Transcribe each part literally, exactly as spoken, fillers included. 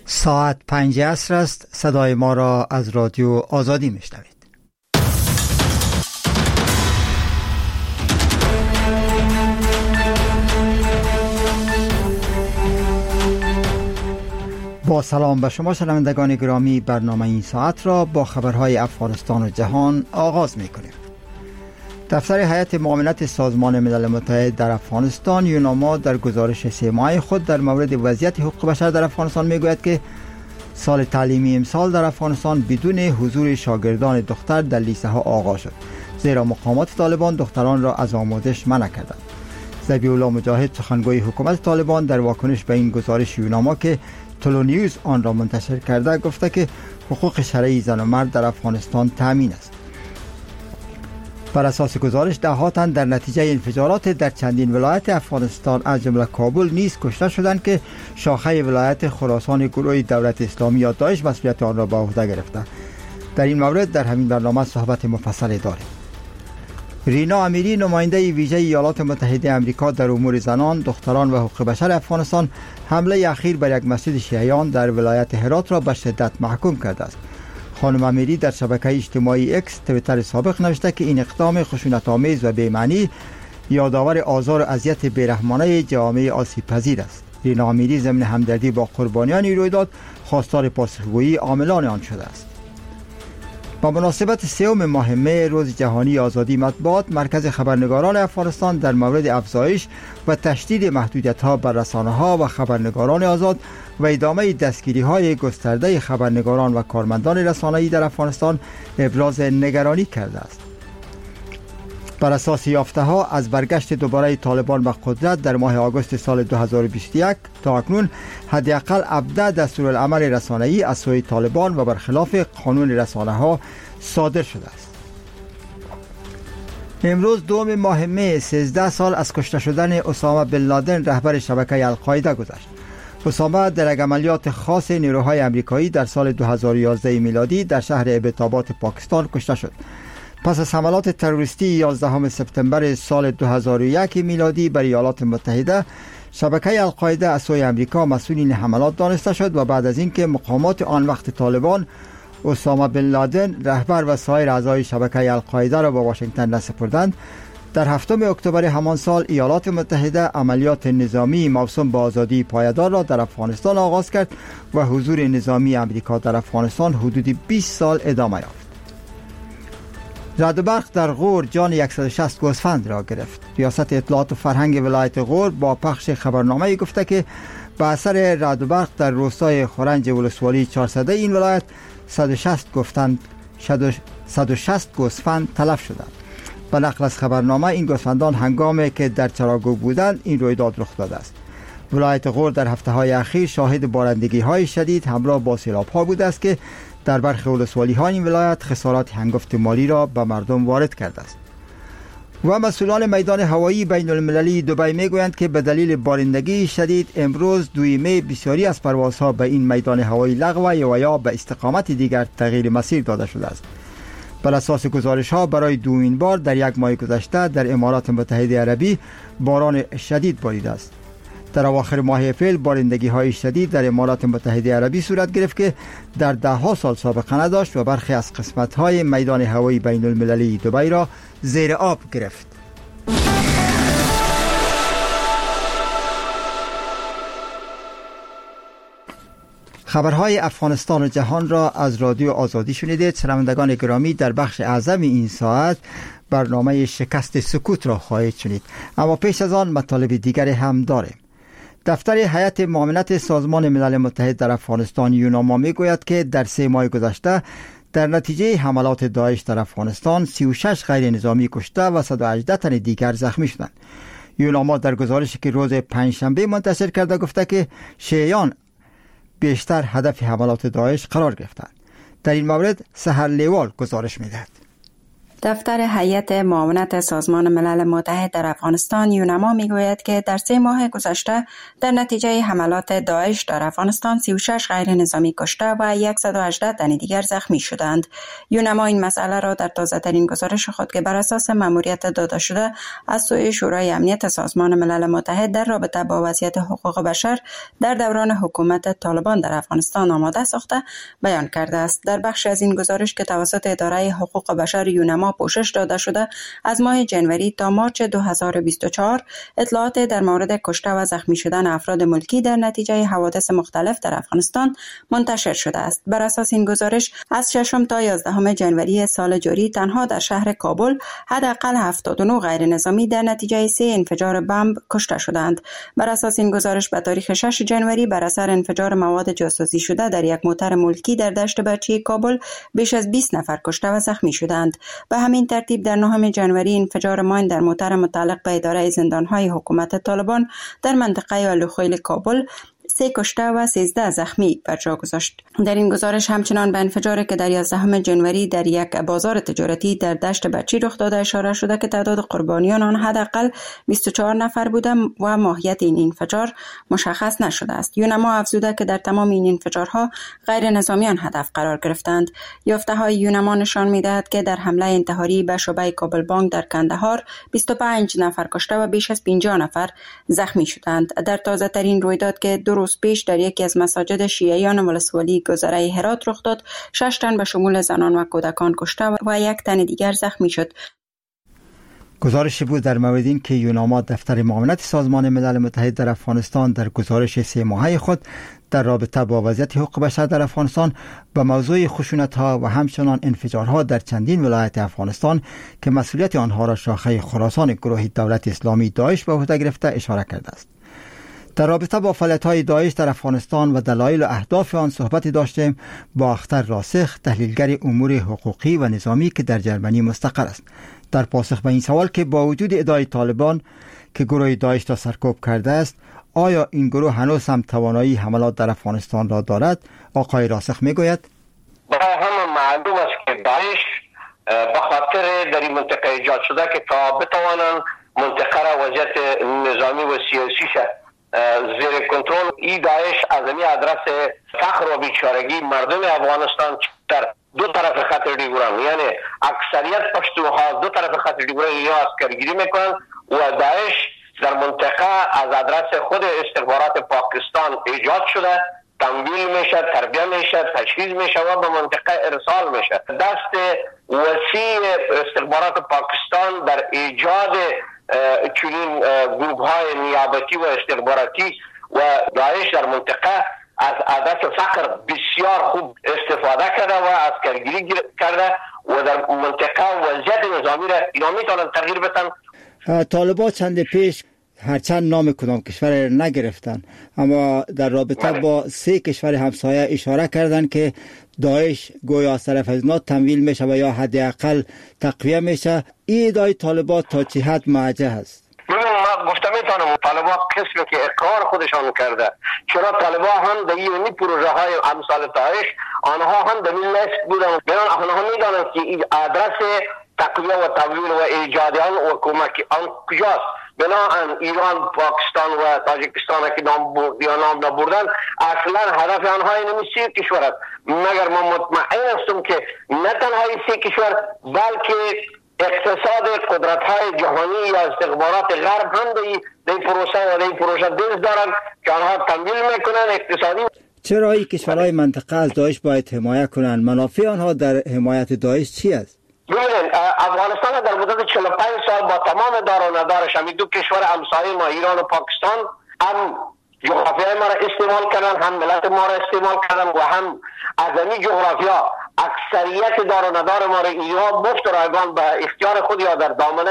ساعت پنج عصر است. صدای ما را از رادیو آزادی میشنوید. با سلام به شما شنوندگان گرامی، برنامه این ساعت را با خبرهای افغانستان و جهان آغاز میکنیم. دفتر هیئت معاونت سازمان ملل متحد در افغانستان یوناما در گزارش سه ماهه خود در مورد وضعیت حقوق بشر در افغانستان میگوید که سال تعلیمی امسال در افغانستان بدون حضور شاگردان دختر در لیسه ها آغاز شد، زیرا مقامات طالبان دختران را از آموزش منع کردند. ذبیح الله مجاهد، سخنگوی حکومت طالبان، در واکنش به این گزارش یوناما که تلونیوز آن را منتشر کرده گفته که حقوق شرعی زن و مرد در افغانستان تامین است. بر اساس گزارش ده تن در نتیجه انفجارات در چندین ولایت افغانستان از جمله کابل نیز کشته شدند که شاخه ولایت خراسان گروه دولت اسلامی یا داعش مسئولیت آن را به عهده گرفته. در این مورد در همین برنامه صحبت مفصل داریم. رینا امیری، نماینده ویژه ایالات متحده آمریکا در امور زنان، دختران و حقوق بشر افغانستان، حمله اخیر بر یک مسجد شیعیان در ولایت هرات را به شدت محکوم کرده است. خانم امیری در شبکه اجتماعی اکس توییتر سابق نوشته که این اقدام خشونت‌آمیز و بی‌معنی یادآور آزار و اذیت بی‌رحمانه جامعه آسیب پذیر است. رینا امیری ضمن همدردی با قربانیان این رویداد خواستار پاسخگویی عاملان آن شده است. با مناسبت سوم ماه می، روز جهانی آزادی مطبوعات، مرکز خبرنگاران افغانستان در مورد افزایش و تشدید محدودیت‌ها بر رسانه‌ها و خبرنگاران آزاد و ادامه دستگیری‌های گسترده خبرنگاران و کارمندان رسانه‌ای در افغانستان ابراز نگرانی کرده است. بر اساس یافته‌ها از برگشت دوباره طالبان به قدرت در ماه آگوست سال دو هزار و بیست و یک تا اکنون حداقل هفده دستورالعمل رسانه‌ای از سوی طالبان و برخلاف قانون رسانه‌ها صادر شده است. امروز دوم ماه می، سیزده سال از کشته شدن اسامه بن لادن رهبر شبکه القاعده گذشت. اسامه در یک عملیات خاص نیروهای آمریکایی در سال دو هزار و یازده میلادی در شهر ابتابات پاکستان کشته شد. پس از حملات تروریستی یازدهم سپتامبر سال دو هزار و یک میلادی بر ایالات متحده، شبکه القاعده از سوی آمریکا مسئول این حملات دانسته شد و بعد از اینکه مقامات آن وقت طالبان اسامه بن لادن رهبر و سایر اعضای شبکه القاعده را به واشنگتن نسپردند، در هفتم اکتبر همان سال ایالات متحده عملیات نظامی موسوم به آزادی پایدار را در افغانستان آغاز کرد و حضور نظامی آمریکا در افغانستان حدود بیست سال ادامه یافت. رعد و برق در غور جان صد و شصت گوسفند را گرفت. ریاست اطلاعات و فرهنگ ولایت غور با پخش خبرنامه گفته که به اثر رعد و برق در روستای خورنج ولسوالی چهارصد این ولایت صد و شصت گوسفند صد و شصت گوسفند تلف شدند. به نقل از خبرنامه این گوسفندان هنگامی که در چراگاه بودند این رویداد رخ داده است. ولایت غور در هفته‌های اخیر شاهد بارندگی‌های شدید همراه با سیلاب‌ها بوده است که در برخی ولسوالی‌های این ولایت خسارات هنگفت مالی را به مردم وارد کرده است. و مسئولان میدان هوایی بین المللی دبی میگویند که به دلیل بارندگی شدید امروز دوم می بسیاری از پروازها به این میدان هوایی لغو و یا به استقامت دیگر تغییر مسیر داده شده است. بر اساس گزارش‌ها برای دومین بار در یک ماه گذشته در امارات متحده عربی باران شدید باریده است. در اواخر ماه اپریل بارندگی‌های شدید در امارات متحده عربی صورت گرفت که در ده ها سال سابقه نداشت و برخی از قسمت‌های میدان هوایی بین المللی دبی را زیر آب گرفت. خبرهای افغانستان و جهان را از رادیو آزادی شنیدید. شنوندگان گرامی، در بخش اعظم این ساعت برنامه شکست سکوت را خواهید شنید، اما پیش از آن مطالب دیگری هم داریم. دفتر هیئت معاونت سازمان ملل متحد در افغانستان یوناما میگوید که در سه ماه گذشته در نتیجه حملات داعش در افغانستان سی و شش غیر نظامی کشته و صد و هجده تن دیگر زخمی شدند. یوناما در گزارشی که روز پنجشنبه منتشر کرده گفته که شیعیان بیشتر هدف حملات داعش قرار گرفتند. در این مورد سحر لیوال گزارش میدهد. دفتر هیئت معاونت سازمان ملل متحد در افغانستان یونما میگوید که در سه ماه گذشته در نتیجه حملات داعش در افغانستان سی و شش غیر نظامی کشته و صد و هجده تن دیگر زخمی شدند. یونما این مسئله را در تازه ترین گزارش خود که بر اساس ماموریت داده شده از سوی شورای امنیت سازمان ملل متحد در رابطه با وضعیت حقوق بشر در دوران حکومت طالبان در افغانستان آماده ساخته بیان کرده است. در بخش از این گزارش که توسط اداره حقوق بشر یونما پوشش داده شده از ماه جنوری تا مارچ دو هزار و بیست و چهار اطلاعات در مورد کشته و زخمی شدن افراد ملکی در نتیجه حوادث مختلف در افغانستان منتشر شده است. بر اساس این گزارش از ششم تا یازدهم جنوری سال جاری تنها در شهر کابل حداقل هفتاد و نه غیر نظامی در نتیجه سه انفجار بمب کشته شدند. بر اساس این گزارش به تاریخ شش جنوری بر اثر انفجار مواد جاسوسی شده در یک موتر ملکی در دشت بچی کابل بیش از بیست نفر کشته و زخمی شدند. به همین ترتیب در نهم جنوری انفجار ماین در موتر متعلق به اداره زندان‌های حکومت طالبان در منطقه الوخیل کابل سه کشته و سیزده زخمی بر جا گذاشت. در این گزارش همچنان به انفجاری که در یازدهم جنوری در یک بازار تجارتی در دشت بچی رخ داده اشاره شده که تعداد قربانیان آن حداقل بیست و چهار نفر بوده و ماهیت این انفجار مشخص نشده است. یونما افزوده که در تمام این انفجارها غیر نظامیان هدف قرار گرفتند. یافته‌های یونما نشان می‌دهد که در حمله انتحاری به شعبه کابل بانک در کندهار بیست و پنج نفر کشته و بیش از پنجاه نفر زخمی شدند. در تازه ترین رویداد که دو روز پیش در یکی از مساجد شیعیان ولسوالی گذره هرات رخ داد، شش تن به شمول زنان و کودکان کشته و یک تن دیگر زخمی شد. گزارشی بود در مورد این که یونما دفتر معاونت سازمان ملل متحد در افغانستان در گزارش سه ماهه خود در رابطه با وضعیت حقوق بشر در افغانستان به موضوع خشونت‌ها و همچنان انفجارها در چندین ولایت افغانستان که مسئولیت آنها را شاخه خراسان گروه دولت اسلامی داعش به عهده گرفته اشاره کرده است. در رابطه با فعالیت‌های داعش در افغانستان و دلایل و اهداف آن صحبتی داشتیم با اختر راسخ، تحلیلگر امور حقوقی و نظامی که در جرمنی مستقر است. در پاسخ به این سوال که با وجود ادعای طالبان که گروه داعش را سرکوب کرده است، آیا این گروه هنوز هم توانایی حملات در افغانستان را دارد؟ آقای راسخ میگوید برای همه معلوم است که داعش به خاطر در این منطقه ایجاد شده که تا بتوانند منطقه را وضعیت نظامی و سیاسی شد زیر کنترل. ای داعش از این ادرس فقر و بیچارگی مردم افغانستان در دو طرف خط دیگران، یعنی اکثریت پشتونها دو طرف خط دیگران یا اسکرگیری میکنن و داعش در منطقه از ادرس خود استخبارات پاکستان ایجاد شده، تمویل میشه، تربیه میشه، تجهیز میشه و به منطقه ارسال میشه. دست وسیع استخبارات پاکستان در ایجاد چنین گروه های نیابتی و استخباراتی و داعش در منطقه از عادت فقر بسیار خوب استفاده کرده و اسکرگیری کرده و در منطقه وضعیت نظامی را اینا میتونن تغییر بدن. طالبان چند پیش هرچند نام کدام کشور نگرفتن اما در رابطه بله. با سه کشور همسایه اشاره کردن که داعش گویا از طرف از اینا تمویل میشه و یا حداقل تقویه میشه. این ادعای طالبان تا چه حد موجه است؟ ببین ما گفتم میتونم طالبان قسمی که اقرار خودشان کرده، چرا طالبان هم در این پروژه های امثال داعش آنها هم در این لیست بودن، بنان آنها میدانند که این آدرس تقویه و تمویل و ایجاد آن و کمک آن کجاست. بنابراین ایران، پاکستان و تاجیکستان که نام برد یا نام نبردن اصلا هدف آنها این سه کشور است. مگر ما مطمئن هستم که نه تنها این سه کشور بلکه اقتصاد قدرت های جهانی یا استخبارات غرب هم در این پروسه و در این پروژه دست دارن که آنها تمویل میکنن اقتصادی. چرا این کشورهای منطقه از داعش باید حمایت کنند؟ منافع آنها در حمایت داعش چی است؟ ببینید افغانستان در مدت چهل و پنج سال با تمام دار و ندارش همین دو کشور همسایه ما ایران و پاکستان هم جغرافیای ما را استعمال کردن، هم ملت ما را استعمال کردن و هم از این جغرافیا اکثریت دار و ندار ما را اینها مفت رایگان به اختیار خود یا در دامنه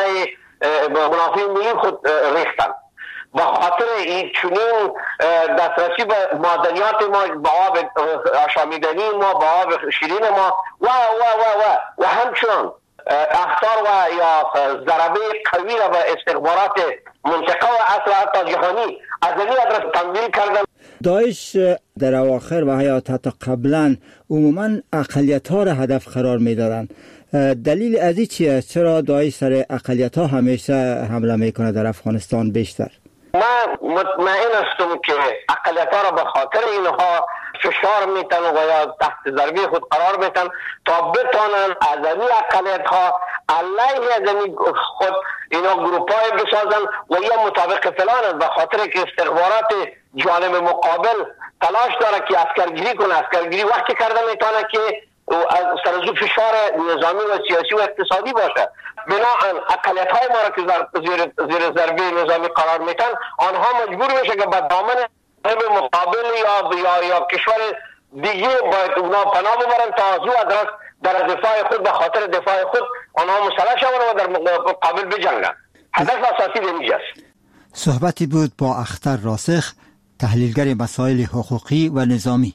منافع ملی خود ریختن. به خاطر این چنین دسترسی به معدنیات ما، به آب آشامیدنی ما، به آب شیرین ما و و و و و همچنان اخطار و یا ضربه قوی را به استخبارات منطقه و اصل حتی جهانی از این ادرس تمویل کردن. داعش در اواخر و حتی قبلا عموما اقلیت ها را هدف قرار می دادند. دلیل از این چیه؟ چرا داعش سر اقلیت ها همیشه حمله میکنه در افغانستان بیشتر؟ من مطمئن هستم که اقلیت ها را به خاطر اینها فشار میتن و یا تحت ضربه خود قرار میتن تا بتانن از این اقلیت ها علیه از خود اینا گروپ های بسازن و یا مطابق فلان است، به خاطر که استخبارات جانب مقابل تلاش داره که اسکرگیری کنه. اسکرگیری وقتی کرده میتونه که سرزو فشار نظامی و سیاسی و اقتصادی باشه. بنابراین اقلیت های ما را که زیر, زیر ضربه نظامی قرار میتن، آنها مجبور میشه که به دامن مقابل یا یا یا کشور دیگه باید اونا پناه ببرن تا از او ادرس در دفاع خود به خاطر دفاع خود آنها مسلح شون و در مقابل بجنگن. هدف اساسی اینجاست. صحبتی بود با اختر راسخ، تحلیلگر مسائل حقوقی و نظامی.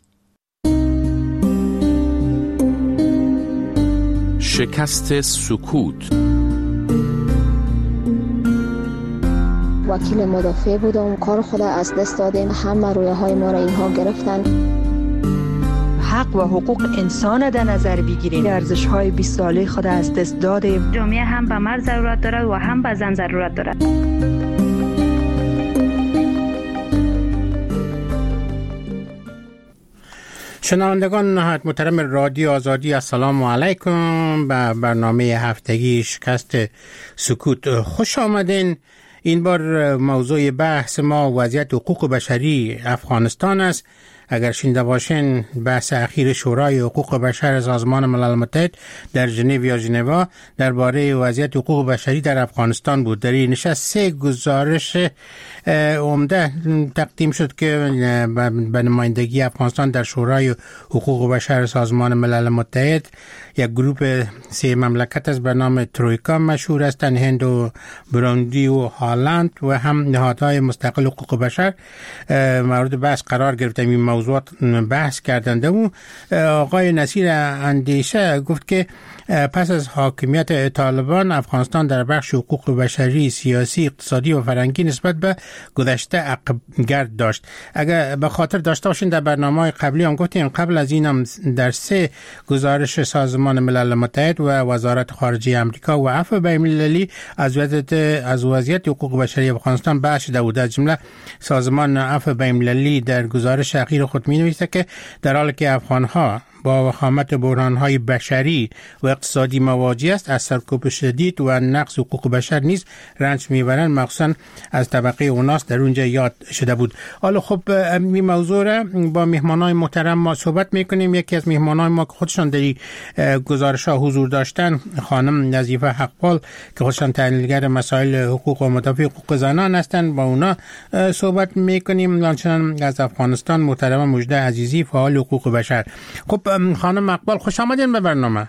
شکست سکوت. وکیل مدافع بودم، کار خود از دست دادیم، همه رویه های ما را اینها گرفتن. حق و حقوق انسان در نظر بگیریم، ارزش های بیست ساله خود از دست دادیم. جامعه هم به مرد ضرورت داره و هم به زن ضرورت داره. شنوندگان نهایت محترم رادیو آزادی، السلام علیکم. به برنامه هفتگی شکست سکوت خوش آمدین. این بار موضوع بحث ما وضعیت حقوق بشری افغانستان است. اگر شنیده باشین بحث اخیر شورای حقوق بشر سازمان ملل متحد در ژنو یا ژنوا درباره وضعیت حقوق بشری در افغانستان بود. در این نشست سه گزارش عمده تقدیم شد که به نمایندگی افغانستان در شورای حقوق بشر سازمان ملل متحد یک گروه سه مملکت است به نام ترویکا مشهور هستند، هند و بروندی و هالند و هم نهادهای مستقل حقوق بشر مورد بحث قرار گرفتن. این موضوعات بحث کردند و آقای نصیر اندیشه گفت که پس از حاکمیت طالبان افغانستان در بخش حقوق بشری، سیاسی، اقتصادی و فرهنگی نسبت به گذشته عقبگرد داشت. اگر به خاطر داشته باشین در برنامه‌های قبلی هم گفتیم قبل از اینم در سه گزارش سازمان ملل متحد و وزارت خارجه آمریکا و عفو بین‌المللی از وضعیت از وضعیت حقوق بشری افغانستان بحث شده بود. از جمله سازمان عفو بین‌المللی در گزارش اخیر خود می‌نویسد که در حالی که افغان‌ها با وخامت بحران‌های بشری و اقتصادی مواجه است، از سرکوب شدید و نقض حقوق بشر نیز رنج می‌برند، مخصوصاً از طبقه اوناس در اونجا یاد شده بود. حالا خب این موضوع را با مهمانان محترم ما صحبت می‌کنیم. یکی از مهمانان ما که خودشان در گزارش‌ها حضور داشتن خانم نظیفه حقپال که خودشان تحلیلگر مسائل حقوق و مدافع حقوق زنان هستند، با اونا صحبت می‌کنیم. همچنین از افغانستان محترم مجده عزیزی فعال حقوق بشر. خب خانم اقبال خوش آمدین به برنامه.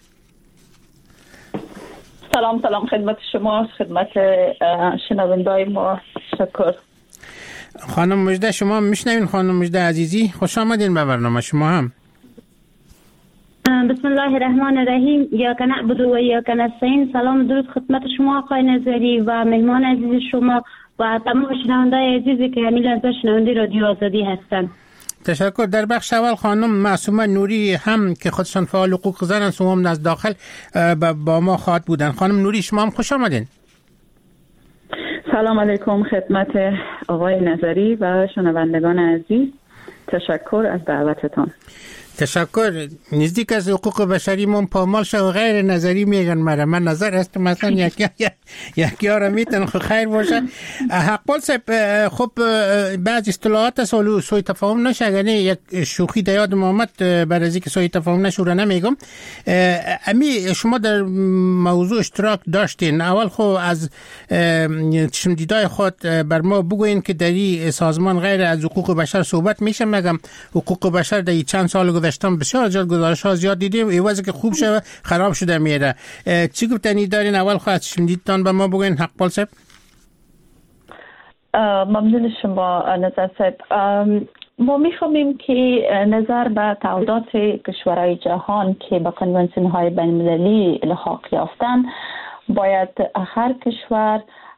سلام سلام خدمت شما، خدمت شنوندای ما. شکر. خانم مجده شما میشنوین؟ خانم مجده عزیزی خوش آمدین به برنامه شما هم. بسم الله الرحمن الرحیم. یا نعبد و یا نستعین. سلام درود خدمت شما آقای نظری و مهمان عزیز شما و تمام شنوندای عزیزی که همین لحظه شنونده رادیو آزادی هستند. تشکر. در بخش اول خانم معصومه نوری هم که خودشان فعال حقوق زن هستند، هم از داخل با ما خواهد بودن. خانم نوری شما هم خوش آمدین. سلام علیکم خدمت آقای نظری و شنوندگان عزیز. تشکر از دعوتتان. تشکر. نزدیک از حقوق بشری من پامال شو و غیر نظری میگن مرا. من نظر است مثلا یکی یکی آره میتونه خیر باشه. حقبال صاحب خب بعض اصطلاحات سوالو سوی تفاهم نشه، یعنی یک شوخی در یاد محمد بر از اینکه سوی تفاهم نشه رو نمیگم. امی شما در موضوع اشتراک داشتین. اول خب از چشم دیدای خود بر ما بگوین که در این سازمان غیر از حقوق بشر صحبت میشه. مگم حقوق بشر در چند سال گذشتم بسیار جا گزارش ها زیاد دیدیم، ایوازی که خوب شده خراب شده میره. چی گفتنی دارین؟ اول خواهد شنیدتان به ما بگوین حقبال صاحب. ممنون شما نظر صاحب. ما میخوامیم که نظر به تعهدات کشورهای جهان که به کنوانسیون های بین المللی الحاق یافتن، باید هر کشور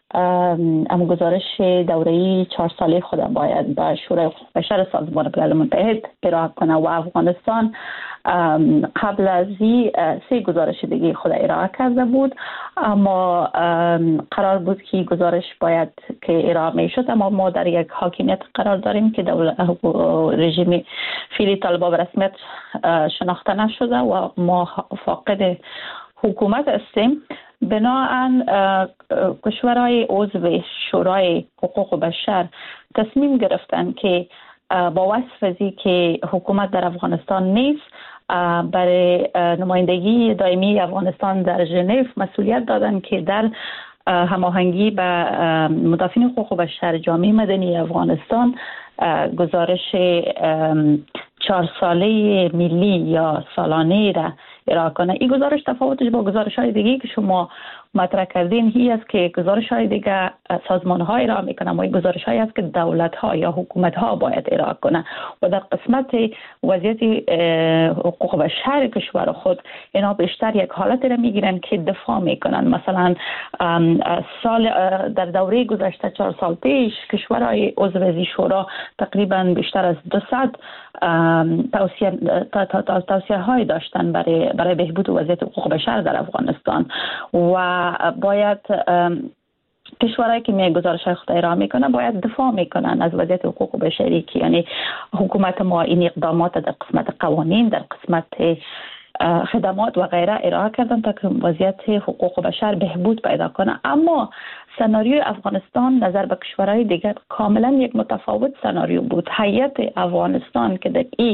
ام گزارش دوره‌ای چهار ساله خود باید به شورای حقوق بشر سازمان ملل متحد ارائه کنه و افغانستان قبل از این سه گزارش دیگه خود ارائه کرده بود، اما قرار بود که گزارش باید که ارائه می شد، اما ما در یک حاکمیت قرار داریم که دولت رژیم فعلی طالبان به رسمیت شناخته نشده و ما فاقد حکومت هستیم. بناهن کشورهای عضو شورای حقوق بشر تصمیم گرفتن که با وصف ازی که حکومت در افغانستان نیست، برای نمایندگی دائمی افغانستان در ژنو مسئولیت دادن که در هماهنگی با مدافعین حقوق بشر جامعه مدنی افغانستان گزارش چهار ساله ملی یا سالانه را ارائه کنه. این گزارش تفاوتش با گزارش های دیگه که شما مطرح کردین هی است که گزارش های دیگه سازمان های ارائه میکنه، و این گزارش های است که دولت ها یا حکومت ها باید ارائه کنه و در قسمت وضعیت حقوق بشر کشور خود اینا بیشتر یک حالت را میگیرن که دفاع میکنن. مثلا سال در دوره گذشته چهار سال پیش کشورهای عضو شورا تقریبا بیشتر از دویست توصیه توصیه های داشتن برای برای بهبود وضعیت حقوق بشر در افغانستان و باید کشورهایی که می گزارش های خود ارائه میکنن باید دفاع میکنن از وضعیت حقوق بشری که یعنی حکومت ما این اقدامات در قسمت قوانین، در قسمت خدمات و غیره ارائه کردن تا که وضعیت حقوق بشر بهبود پیدا کنه. اما سناریوی افغانستان نظر به کشورهای دیگر کاملا یک متفاوت سناریو بود. هیئت افغانستان که در این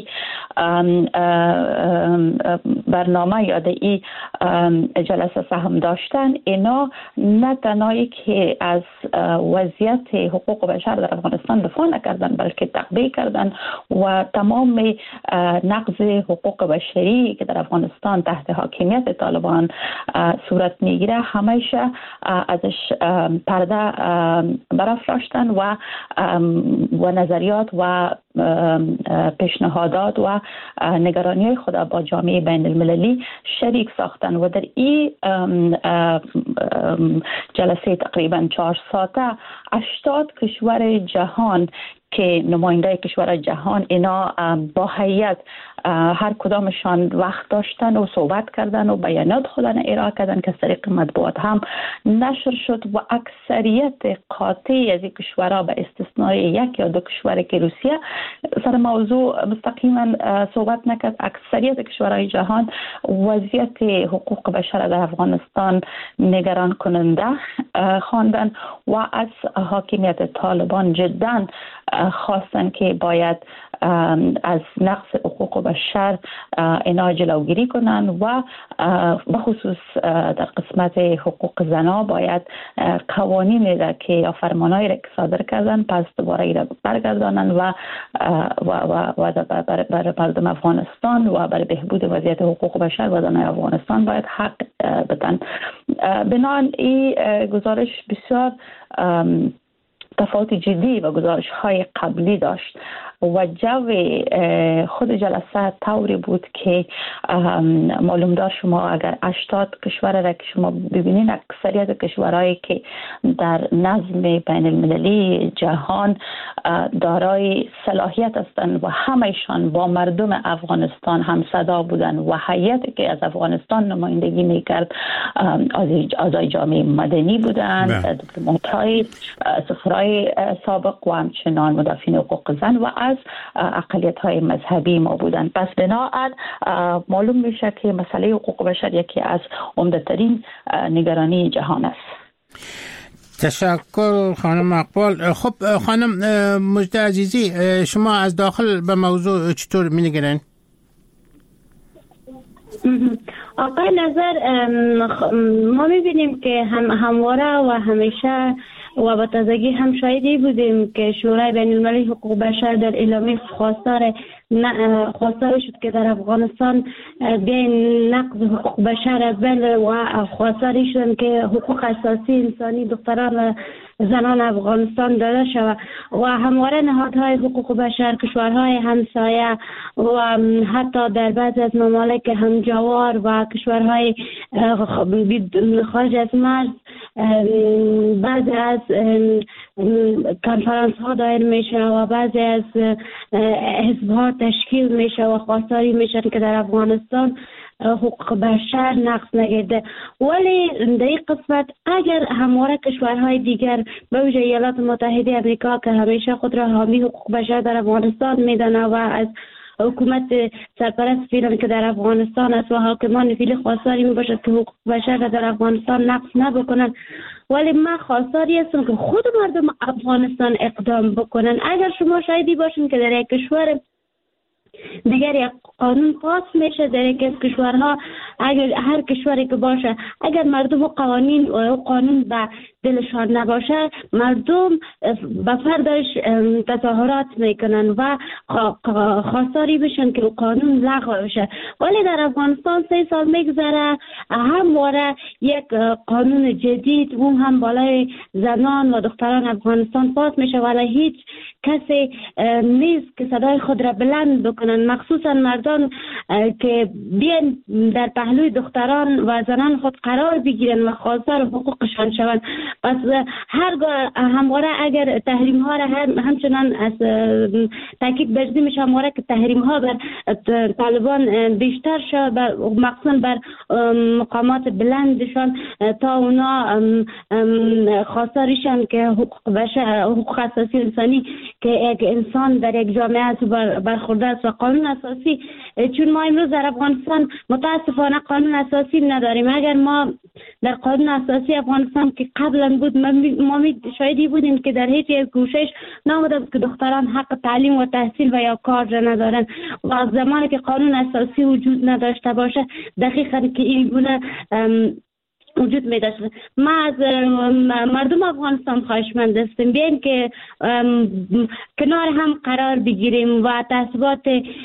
برنامه یا در این جلسه سهم داشتن، اینا نه تنهایی که از وضعیت حقوق بشر در افغانستان دفاع نکردن بلکه تقبیح کردن و تمام نقض حقوق بشری که در افغانستان تحت حاکمیت طالبان صورت میگیره همیشه ازش پرده برافراشتن و و نظریات و پیشنهادات و نگرانی خود با جامعه بین المللی شریک ساختن و در این جلسه تقریبا چهار ساعته هشتاد کشور جهان که نماینده کشور جهان اینا با هیئت هر کدامشان وقت داشتن و صحبت کردن و بیانات خودن ارائه کردن که از طریق مطبوعات هم نشر شد و اکثریت قاطعی از این کشورها به استثنای یک یا دو کشور که روسیه سر موضوع مستقیما صحبت نکرد، اکثریت کشورهای جهان وضعیت حقوق بشر در افغانستان نگران کننده خواندن و از حاکمیت طالبان جدا خواستن که باید از نقض حقوق بشر اینا جلوگیری کنن و به خصوص در قسمت حقوق زنا باید قوانینی را که یا فرمانایی را که صادر کردن پس دوباره را برگردانن و و و, و برای مردم افغانستان و برای بهبود وضعیت حقوق بشر و زنای افغانستان باید حق بدن. بنابراین این گزارش بسیار تفاوت جدی و گزارش های قبلی داشت و جو خود جلسه طوری بود که معلوم دار شما اگر هشتاد کشور را که شما ببینین اکثریت کشورهایی که در نظم بین المللی جهان دارای صلاحیت هستند و همهشان با مردم افغانستان هم صدا بودن و هیئتی که از افغانستان نمایندگی میکرد اعضای جامعه مدنی بودند، دیپلمات‌های سفرای سابق و همچنان مدافعین حقوق زن و از اقلیت های مذهبی ما بودند. پس بنابراین معلوم میشه که مسئله حقوق بشر یکی از عمده‌ترین نگرانی جهان است. تشکر خانم اقبال. خب خانم مجده عزیزی، شما از داخل به موضوع چطور می‌نگرین؟ آقای نظر، ما می‌بینیم که هم همواره و همیشه و با تازگی هم شاهدی بودیم که شورای بین المللی حقوق بشر در اعلامیه خواستار خواستار شد که در افغانستان بین نقض حقوق بشر بل و خواستاری شدن که حقوق اساسی انسانی دختران زنان افغانستان داده شود و همواره نهادهای حقوق بشر کشورهای همسایه و حتی در بعضی از ممالک همجوار و کشورهای خارج از مرز بعضی از کنفرانس ها دایر میشه و بعضی از حزب ها تشکیل میشه و خواستاری میشن که در افغانستان حقوق بشر نقض نگرده. ولی در این قسمت اگر همواره کشورهای دیگر به ویژه ایالات متحده امریکا که همیشه خود را حامی حقوق بشر در افغانستان میدانه و از حکومت سرپرست فعلا که در افغانستان است و حاکمان فعلی خواستاری می باشد که حقوق بشر را در افغانستان نقض نبکنن، ولی من خواستاری هستم که خود مردم افغانستان اقدام بکنن. اگر شما شاهدی باشین که در یک کشور دیگر یک قانون پاس میشه، در یک از کشورها اگر هر کشوری که باشه اگر مردم و قوانین و قانون به دلشان نباشه مردم به فردش تظاهرات میکنن و خواستاری بشن که قانون لغو بشه. ولی در افغانستان سه سال میگذره همواره یک قانون جدید اون هم بالای زنان و دختران افغانستان پاس میشه ولی هیچ کسی نیست که صدای خود را بلند بکنن، مخصوصا مردان که بیان در پهلوی دختران و زنان خود قرار بگیرن و خواستار حقوقشان شوند. پس هرگاه همواره اگر تحریم ها را هم همچنان از تاکید بجدی میشه همواره که تحریم ها بر طالبان بیشتر شد، مخصوصا بر مقامات بلندشان تا اونا خواستارشان که حقوق بشر حقوق اساسی انسانی که یک انسان در یک جامعه است برخورده است و قانون اساسی، چون ما امروز در افغانستان متاسفانه قانون اساسی نداریم. اگر ما در قانون اساسی افغانستان که قبلا بود ما شاهدی بودیم که در هیچ یک گوشهش نامده بود که دختران حق تعلیم و تحصیل و یا کار را ندارن و از زمانی که قانون اساسی وجود نداشته باشه دقیقاً که این گونه وجود می داشت. ما از مردم افغانستان خواهشمند هستیم بیایم که کنار هم قرار بگیریم و تعصبات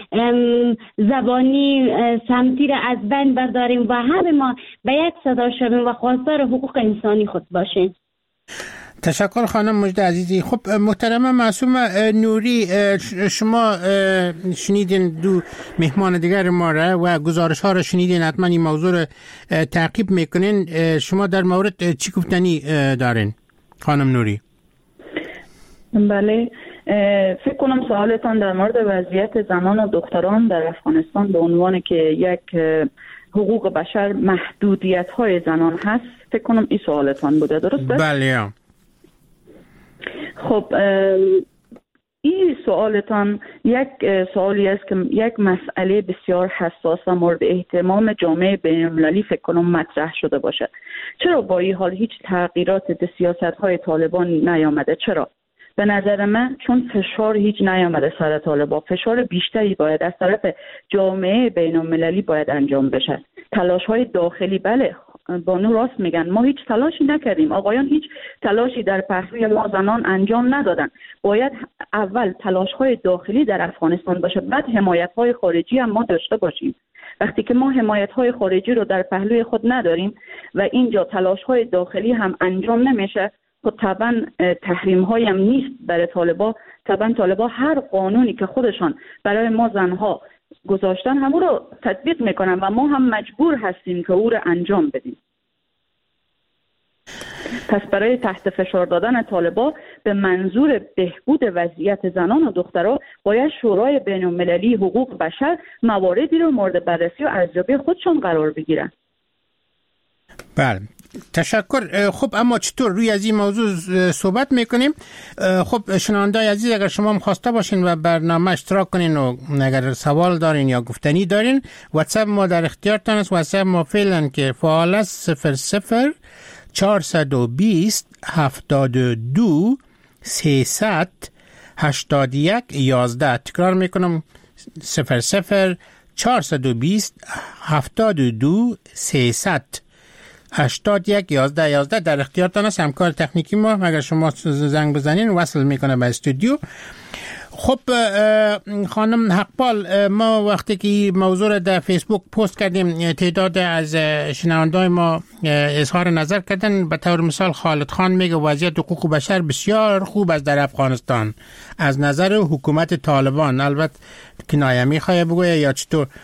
زبانی سمتی را از بین برداریم و همه ما به یک صدا شویم و خواستار حقوق انسانی خود باشیم. تشکر خانم مجد عزیزی. خب محترم معصوم نوری، شما شنیدین دو مهمان دیگر ما را و گزارش ها را شنیدین، حتما این موضوع را تعقیب میکنین. شما در مورد چی گفتنی دارین خانم نوری؟ بله، فکر کنم سوالتان در مورد وضعیت زنان و دختران در افغانستان به عنوان که یک حقوق بشر محدودیت های زنان هست، فکر کنم این سوالتان بوده، درسته؟ بله. خب این سوالتان یک سوالی است که یک مسئله بسیار حساس و مورد اهتمام جامعه بین‌المللی فکر کنم مطرح شده باشه. چرا با این حال هیچ تغییرات در سیاست‌های طالبان نیامده؟ چرا؟ به نظر من چون فشار هیچ نیامده سر طالبان، فشار بیشتری باید از طرف جامعه بین‌المللی باید انجام بشه. تلاش‌های داخلی، بله بانو راست میگن، ما هیچ تلاشی نکردیم، آقایان هیچ تلاشی در پهلوی ما زنان انجام ندادن. باید اول تلاش‌های داخلی در افغانستان باشه، بعد حمایت‌های خارجی هم ما داشته باشیم. وقتی که ما حمایت‌های خارجی رو در پهلوی خود نداریم و اینجا تلاش‌های داخلی هم انجام نمیشه، خب طبعا تحریم‌هایی هم نیست برای طالبان. طبعا طالبان هر قانونی که خودشان برای ما زنها گذاشتن همون رو تطبیق میکنن و ما هم مجبور هستیم که او رو انجام بدیم. پس برای تحت فشار دادن طالبان به منظور بهبود وضعیت زنان و دختران باید شورای بین‌المللی حقوق بشر مواردی رو مورد بررسی و ارزیابی خودشون قرار بگیرن. بله، تشکر. خب اما چطور روی از این موضوع صحبت میکنیم؟ خب شنونده‌های عزیز، اگر شما هم خواسته باشین و برنامه اشتراک کنین و اگر سوال دارین یا گفتنی دارین، واتساپ ما در اختیارتان است. واتساپ ما فعلا که فعال است صفر صفر چهارصد و بیست هفتاد و دو سیصد هشتاد و یک یازده. تکرار میکنم صفر صفر چهارصد و بیست هفتاد و دو سیصد هشتاد یک یازده یازده در اختیارتان است. همکار تکنیکی ما اگر شما زنگ بزنین وصل میکنه به استودیو. خب خانم حقپال، ما وقتی که موضوع را در فیسبوک پست کردیم تعداد از شنونده‌های ما اظهار نظر کردن. به طور مثال خالد خان میگه وضعیت حقوق بشر بسیار خوب است در افغانستان از نظر حکومت طالبان. البته کنایه میخواه بگویه یا چطور؟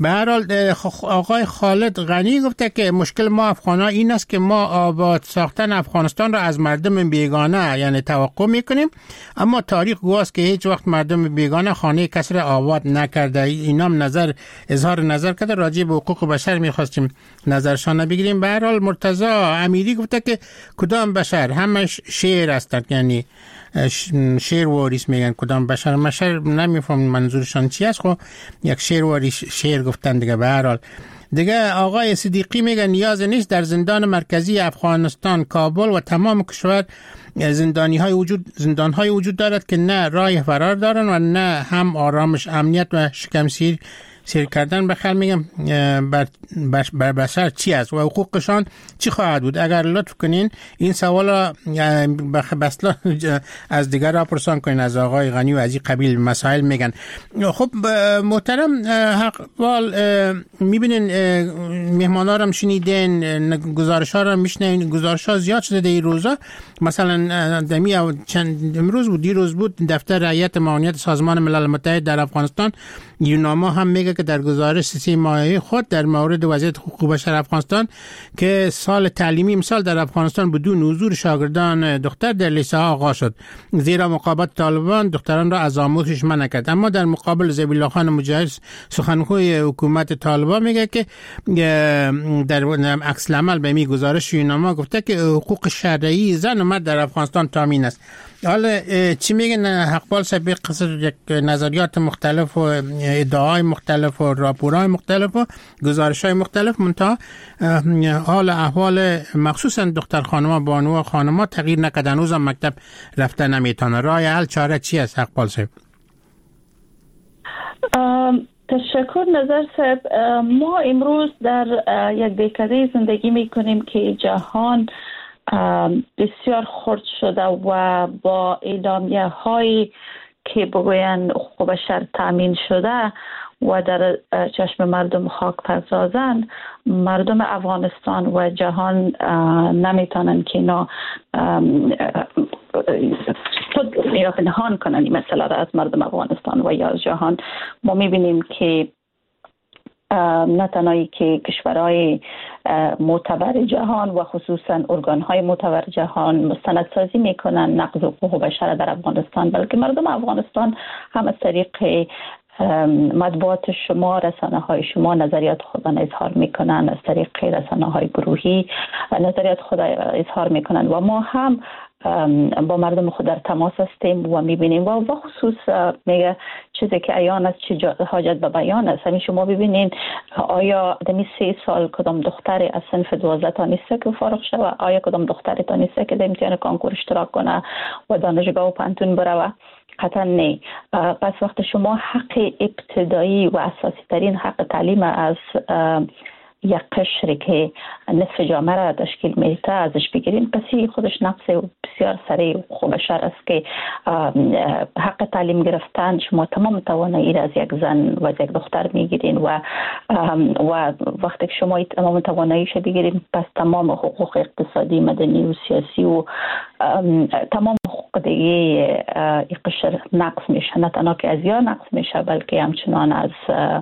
به هر حال آقای خالد غنی گفته که مشکل ما افغان‌ها این است که ما آباد ساختن افغانستان را از مردم بیگانه یعنی توقع میکنیم، اما تاریخ گواست که هیچ وقت مردم بیگانه خانه کسی را آباد نکرده. اینام نظر اظهار نظر کرده. راجع به حقوق بشر میخواستیم نظرشان بگیریم. به هر حال مرتضی امیری گفته که کدام بشر؟ همه شیر هستند، یعنی شیر واریس میگن. کدام بشر؟ بشر نمیفهم منظورشان چی است. خب یک شیر واریس شیر گفتن دیگه. به هر حال دیگه آقای صدیقی میگه نیاز نیست در زندان مرکزی افغانستان، کابل و تمام کشور زندانی های وجود زندان های وجود دارد که نه راه فرار دارن و نه هم آرامش، امنیت و شکمسیر سیر کردن. بخیر میگم بر, بر بشر چی است و حقوقشان چی خواهد بود؟ اگر لطف کنین این سوال را بسلا از دیگر را پرسان کنین، از آقای غنی و از این قبیل مسائل میگن. خب محترم حقبال، میبینین مهمانا را شنیدین، گزارش ها را میشنین، گزارش ها زیاد شده این روزا. مثلا دمی چند امروز بود دیروز بود دفتر هیئت معاونت سازمان ملل متحد در افغانستان یوناما هم میگه که در گزارش سی ماهه خود در مورد وضعیت حقوق بشر افغانستان که سال تعلیمی امسال در افغانستان بدون حضور شاگردان دختر در لیسه ها آغاز شد، زیرا مقابلت طالبان دختران را از آموزش منع کرد. اما در مقابل ذبیح الله خان مجاهد سخنگوی حکومت طالبان میگه که در عکس العمل به می گزارش یوناما گفته که حقوق شرعی زن و مرد در افغانستان تامین است. حالا چی میگن حقبال سبیق یک نظریات مختلف و ادعاهای مختلف و راپورهای مختلف و گزارشهای مختلف، منتها حال احوال مخصوصا دختر خانما بانو و خانما تغییر نکرده، هنوز هم مکتب رفته نمیتونه. راه حل چاره چی است حقبال صاحب؟ تشکر نظر صاحب. ما امروز در یک دهکده زندگی میکنیم که جهان بسیار خرد شده و با اعلامیه هایی که بگوین حقوق بشر تامین شده و در چشم مردم خاک پردازند، مردم افغانستان و جهان نمیتونن که اینا یا پنهان کنن این مسئله را از مردم افغانستان و یا از جهان. ما میبینیم که نه تنهایی که کشورهای معتبر جهان و خصوصا ارگانهای معتبر جهان مستندسازی میکنن نقض حقوق بشر در افغانستان، بلکه مردم افغانستان هم از طریق مطبوعات شما، رسانه های شما نظریات خود را اظهار میکنن، از طریق رسانه های گروهی نظریات خود را اظهار میکنن و ما هم با مردم خود در تماس هستیم و میبینیم و به خصوص میگه چیزی که عیان است چه حاجت به بیان است. همین شما ببینین آیا دمی سه سال کدام دختری از صنف دوازده تا نیسته که فارغ شده؟ آیا کدام دختری تا نیسته که در امتحان کنکور اشتراک کنه و دانشگاه و پانتون بره؟ قطعا نه. پس وقت شما حق ابتدایی و اساسی ترین حق تعلیم از یک قشری که نصف جامعه را تشکیل میده ازش بگیریم، پسی خودش نقص بسیار سریع و خوب بشر است که حق تعلیم گرفتن شما تمام توانایی را از یک زن و از یک دختر میگیرین و و وقتی که شما تمام تواناییش بگیرین، پس تمام حقوق اقتصادی، مدنی و سیاسی و تمام حقوق دیگه این قشر نقص میشه. نه تنها که از یا نقص میشه، بلکه همچنان از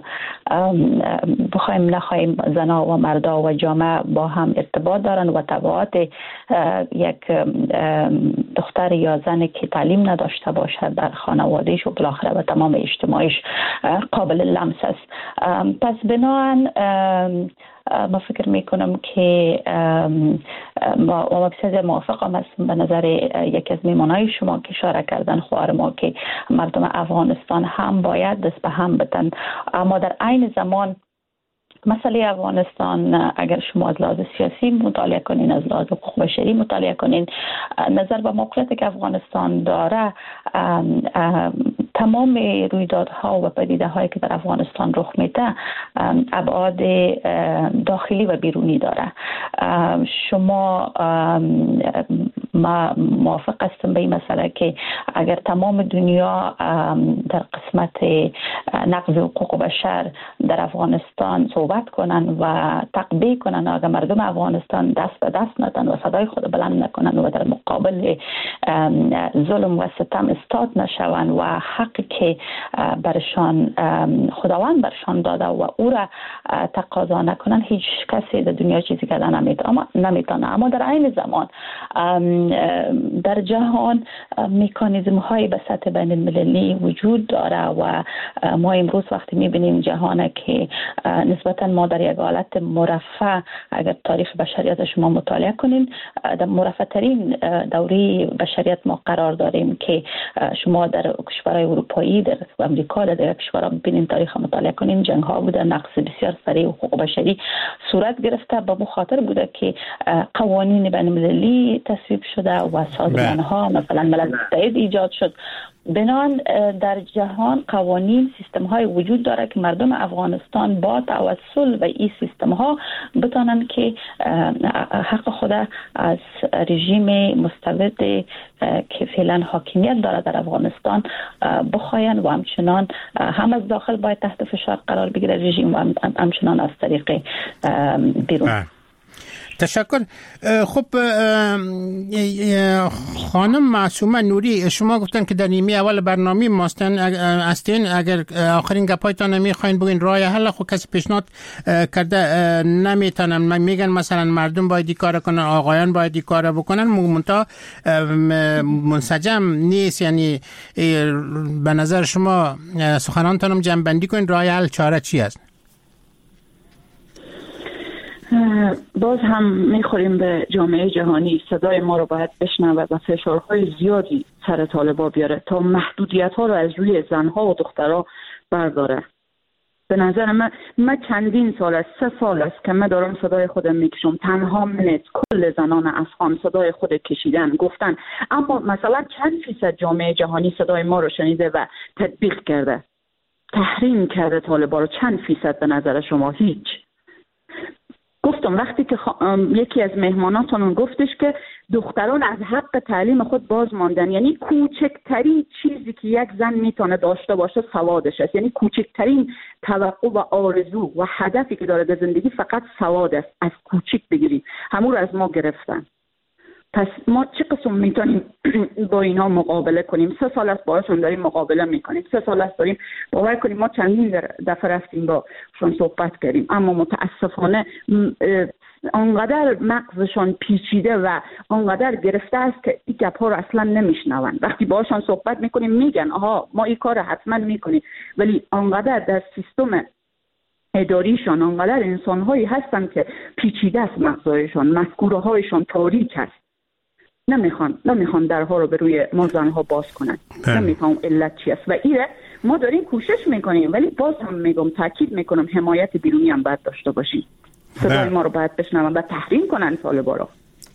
بخوایم نخواهیم زنها و مردا و جامعه با هم ارتباط دارن و تبعات یک دختر یا زنی که تعلیم نداشته باشد در خانوادهش و بالاخره و تمام اجتماعش قابل لمس است. پس بنابراین ما فکر میکنم که ما ما بسیار موافقم هستم به نظر یکی از میمانای شما که اشاره کردن خواهر ما که مردم افغانستان هم باید دست به هم بدن، اما در عین زمان مسئله افغانستان اگر شما از لحاظ سیاسی مطالعه کنین، از لحاظ حقوق بشری مطالعه کنین، نظر به موقعیتی که افغانستان داره، تمام رویدادها و پدیده‌هایی که در افغانستان رخ میده ابعاد داخلی و بیرونی داره. شما ما موافق هستم به این مسئله که اگر تمام دنیا در قسمت نقض حقوق بشر در افغانستان صحبت کنن و تقبیه کنن، اگر مردم افغانستان دست به دست ندن و صدای خود بلند نکنن و در مقابل ظلم و ستم استاد نشون و حق حقی که برشان خداوند برشان داده و او را تقاضا نکنن، هیچ کسی در دنیا چیزی کردن نمیتونه. اما در عین زمان در جهان مکانیزم های به سطح بین المللی وجود داره و ما امروز وقتی میبینیم جهان که نسبتا ما در یک حالت مرفه، اگر تاریخ بشریت شما مطالعه کنین، در مرفه ترین دوره بشریت ما قرار داریم که شما در کشورهای اروپایی، در امریکا، در کشورها ببینین تاریخ مطالعه کنین، جنگ ها بوده، نقض بسیار سریع حقوق بشری صورت گرفته. به خاطر بوده که قوانین بین المللی تصویب شده و سازمان ها مثلا ملل متحد ایجاد شد. بنابراین در جهان قوانین، سیستم های وجود داره که مردم افغانستان با توسل و این سیستم ها بتانن که حق خود از رژیم مستبد که فعلا حاکمیت داره در افغانستان بخواین و همچنان هم از داخل باید تحت فشار قرار بگیره رژیم و همچنان از طریق بیرون. تشکر. خب خانم معصومه نوری، شما گفتن که در نیمه اول برنامه ماستن هستین، اگر آخرین گپایتان نمیخواین بگین راه حل، خب کسی پیشنهاد کرده نمیتونن، میگن مثلا مردم باید این کار کنن، آقایان باید این کار بکنن، منتها منسجم نیست. یعنی به نظر شما سخنانتانم جمع بندی کنین، راه حل چاره چی است؟ باز هم میخوریم به جامعه جهانی، صدای ما رو باید بشنوه و فشارهای زیادی سر طالبا بیاره تا محدودیت ها رو از روی زنها و دخترها برداره. به نظر من من چندین سال است، سه سال است که من دارم صدای خودم میکشم، تنها من کل زنان افغان صدای خود کشیدن، گفتن، اما مثلا چند فیصد جامعه جهانی صدای ما رو شنیده و تطبیق کرده، تحریم کرده طالبا رو؟ چند فیصد به نظر شما؟ هیچ. گفتم وقتی که خ... یکی از مهماناتون گفتش که دختران از حق تعلیم خود باز ماندن، یعنی کوچکترین چیزی که یک زن میتونه داشته باشه سوادش است، یعنی کوچکترین توقع و آرزو و هدفی که داره در زندگی فقط سواد است. از کوچک بگیریم همون رو از ما گرفتن. پس ما چه قسم میتونیم با اینا مقابله کنیم؟ سه سال است باهاشون داریم مقابله میکنیم، سه سال است داریم. باور کنیم ما چندین دفعه رفتیم با شون صحبت کردیم، اما متاسفانه آنقدر مغزشان پیچیده و آنقدر گرفته است که این گپ ها رو اصلا نمیشنون. وقتی باهاشون صحبت میکنیم میگن آها ما این کار حتما میکنیم، ولی آنقدر در سیستم اداریشان آنقدر انسانهایی هستن که پیچیده است مغزشان، مفکوره هایشان تاریک است. نمیخوان نمیخوان درها رو به روی ما زنها باز کنن. نمیفهم علت چی است و ایره ما داریم کوشش میکنیم، ولی باز هم میگم تاکید میکنم حمایت بیرونی هم باید داشته باشیم. صدای ما رو باید بشنون و تحریم کنن طالبا رو.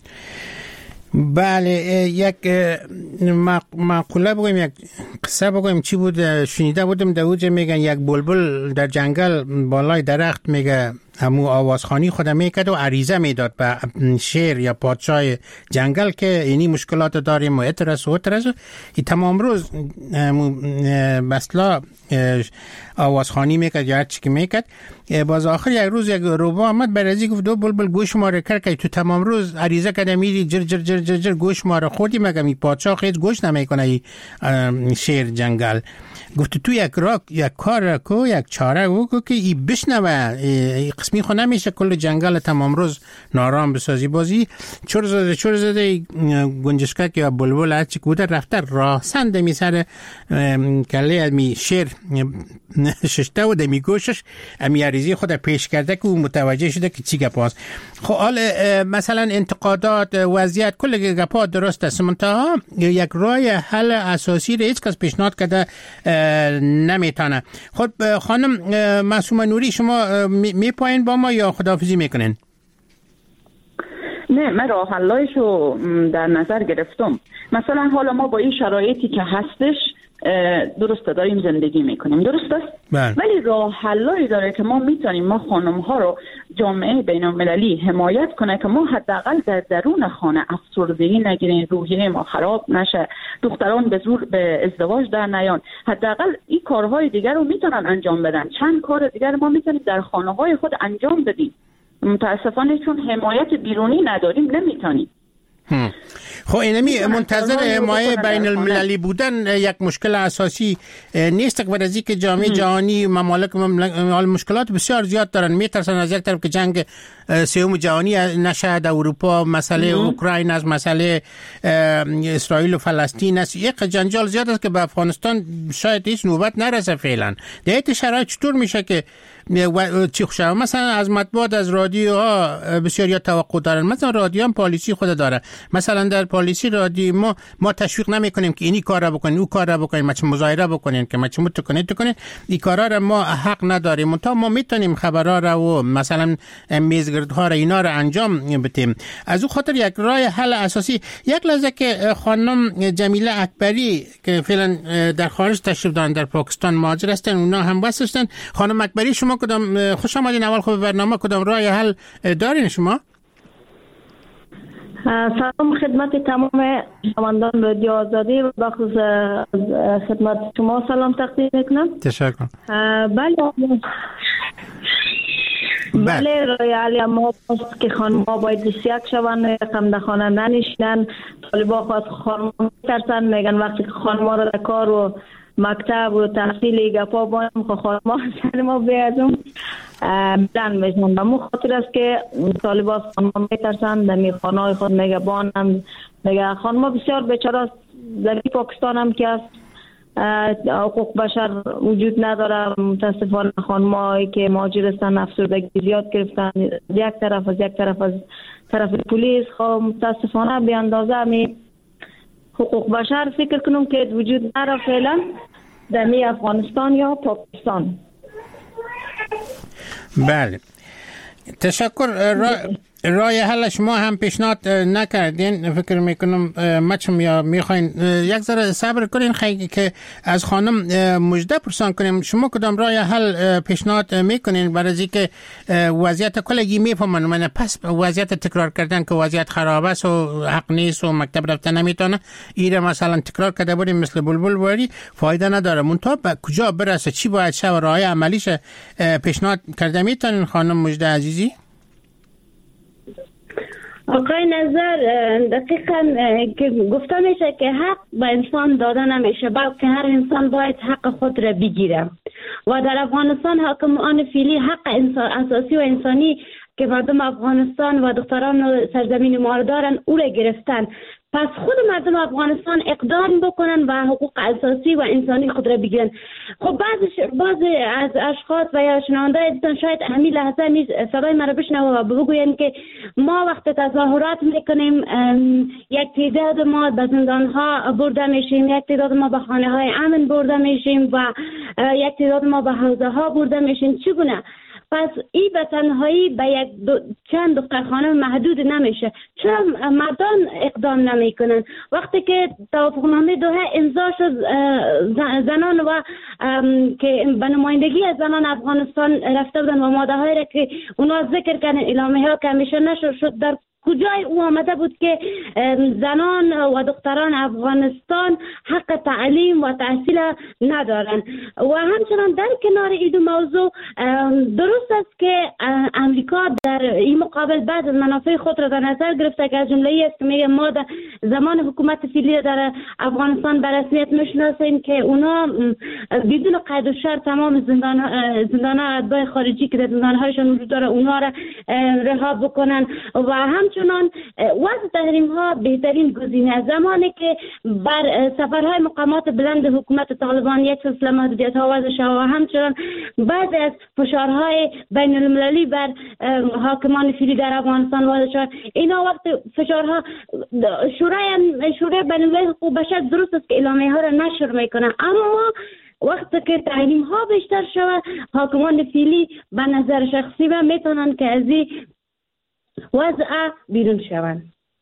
بله، یک مقوله بگویم، یک قصه بگویم. چی بود؟ شنیده بودم دوجه میگن یک بلبل در جنگل بالای درخت میگه همو آوازخانی خودم میکرد و عریضه میداد به شیر یا پادشاه جنگل که اینی مشکلات داریم و اترس و اترس. ای تمام روز مثلا آوازخانی میکرد یا هر چی که میکرد. باز آخر یک روز یک روبا آمد برازی گفت دو بلبل گوش ما رو کرد که تو تمام روز عریضه کرده میری جر جر جر جر, جر گوش ما رو خوردی، مگه این پادشاه خیلی گوش نمیکنه ای شیر جنگل. گفت تو یک راک یک کار کو یک چاره کو که ای بشنوه، ای قسمی خو نمیشه کل جنگل تمام روز نارام بسازی. بازی چور زده چور زده گنجشکک یا بلبل هر چی بوده رفته راه سند می سر کله می شیر ششته و دمی گوشش امی عریضی خود پیش کرده که متوجه شده که چی گپاست. خب حال مثلا انتقادات وضعیت کل گپا درست است، منتها یک راه حل اساسی را هیچ کس پیشنهاد کرده نمیتونه. خب خانم معصومه نوری، شما می پایین با ما یا خداحافظی میکنین؟ نه، من راه حلایشو در نظر گرفتم. مثلا حالا ما با این شرایطی که هستش درسته داریم زندگی میکنیم، درست است؟ بله. ولی راه حلایی داره که ما میتونیم ما خانم ها رو جامعه بین المللی حمایت کنه که ما حداقل در درون خانه افسردگی نگیریم، روحیه ما خراب نشه، دختران به زور به ازدواج در نیان. حداقل این کارهای دیگر رو میتونن انجام بدن. چند کار دیگر ما میتونیم در خانه های خود انجام بدیم. متاسفانه چون حمایت بیرونی نداریم نمیتونیم. خب اینمی منتظر حمایه بین المللی بودن یک مشکل اساسی نیست که برای که جامعه جهانی ممالک مشکلات بسیار زیاد دارن، میترسن از یک طرف که جنگ سوم جهانی نشه در اروپا، مسئله اوکراین از مسئله اسرائیل و فلسطین است، یک جنجال زیاد است که به افغانستان شاید هیچ نوبت نرسه فعلا. در این شرایط چطور میشه که چی خوشه؟ مثلا از مطبوعات از رادیوها بسیاری توقع دارن، مثلا رادیو هم پالیسی خود داره، مثلا در پالیسی رادیو ما ما تشویق نمی کنیم که اینی کار را بکنین او کار را بکنین، مچ مظاهره بکنین که مچ مت کنین تو کنین، این کارا را ما حق نداریم. تا ما میتونیم خبرها را و مثلا میزگردها را اینا را انجام بدیم. از او خاطر یک راه حل اساسی، یک لحظه که خانم جمیله اکبری که فعلا در خارج تشریف دارن، در پاکستان مهاجر هستن، اونا هم واسه هستن. خانم اکبری شما کدام خوش آمدین اول خوب برنامه، کدام راه حل دارین شما؟ سلام خدمت تمام شنوندگان رادیو آزادی و بخصوص خدمت شما سلام تقدیم میکنم. تشکر. بله بله رای ما است که خانم‌ها باید سیاق شوند، رقم در خانه ننشینن. طالبا خواست خانم‌ها میترسن، میگن وقتی که خانم‌ها را در کار و مکتب و تحصیل گپا بایم که خانم‌ها سر ما بیادم بلند میشن. به مو خاطر است که طالبا خانم‌ها میترسن، در خانه‌های خود میگه بانم، میگه خانم‌ها بسیار بیچاره در پاکستان هم که است حقوق بشر وجود نداره. متاسفانه خانم‌هایی که مهاجر هستن افسردگی زیاد گرفتن، یک طرف از یک طرف از طرف پلیس. خب متاسفانه به اندازه می حقوق بشر فکر کنم که وجود نداره فعلا در می افغانستان یا پاکستان. بله تشکر. را... رای حل شما هم پیشنهاد نکردین، فکر میکنم مچم یا میخواین یک ذره صبر کنین خیلی که از خانم مجده پرسان کنیم شما کدام رای حل پیشنهاد میکنین برای اینکه وضعیت کلگی میفهمن، من پس وضعیت تکرار کردن که وضعیت خراب است و حق نیست و مکتب رفتن نمیتونه، ایره مثلا تکرار کرده بودیم مثل بلبل باری فایده نداره. منتها به کجا برسه، چی باید شه و راه عملیش پیشنهاد کرده میتونین خانم مجده عزیزی؟ آقای نظر دقیقا که گفته میشه که حق به انسان داده نمیشه، بلکه هر انسان باید حق خود را بگیره و در افغانستان حاکمان فعلی حق انسان اساسی و انسانی که مردم افغانستان و دختران و سرزمین ما دارن او را گرفتن. پس خود مردم افغانستان اقدام بکنن و حقوق اساسی و انسانی خود را بگیرن. خب بعض بعضی از اشخاص و یا شنونده‌های دیدن شاید همین لحظه نیز صدای مرا بشنوه و بگوین که ما وقت تظاهرات میکنیم یک تعداد ما به زندان‌ها برده میشیم، یک تعداد ما به خانه‌های امن برده میشیم و یک تعداد ما به حوزه‌ها برده میشیم. چگونه؟ پس این به تنهایی به یک دو چند دخترخانه محدود نمیشه. چرا مردان اقدام نمی کنن؟ وقتی که توافقنامه دوحه امضا شد زنان و که به نمایندگی از زنان افغانستان رفته بودن و ماده هایی را که اونا ذکر کردن اعلامیه ها که همیشه نشر شد، در کجای او آمده بود که زنان و دختران افغانستان حق تعلیم و تحصیل ندارن؟ و همچنان در کنار این موضوع درست است که امریکا در این مقابل بعد از منافع خود را در نظر گرفته که از جمله ای است که میگه ما در زمان حکومت فعلی در افغانستان به رسمیت میشناسیم که اونا بدون قید و شرط تمام زندان زندان اتباع خارجی که در زندانهایشان وجود داره اونا را رها بکنن و هم چنان وضع تحریم ها بهترین گزینه. زمانی که بر سفرهای مقامات بلند حکومت طالبان یک سلسله محدودیت ها وضع شد و همچنان بعضی از فشارهای بین المللی بر حاکمان فعلی در افغانستان وضع شد، اینا وقت فشارها شورای شورای بین المللی حقوق بشر درست است که اعلامیه ها را نشر میکنه، اما وقتی که تحریم ها بیشتر شود حاکمان فعلی به نظر شخصی و میتونن که از این وضع بیرون شوند.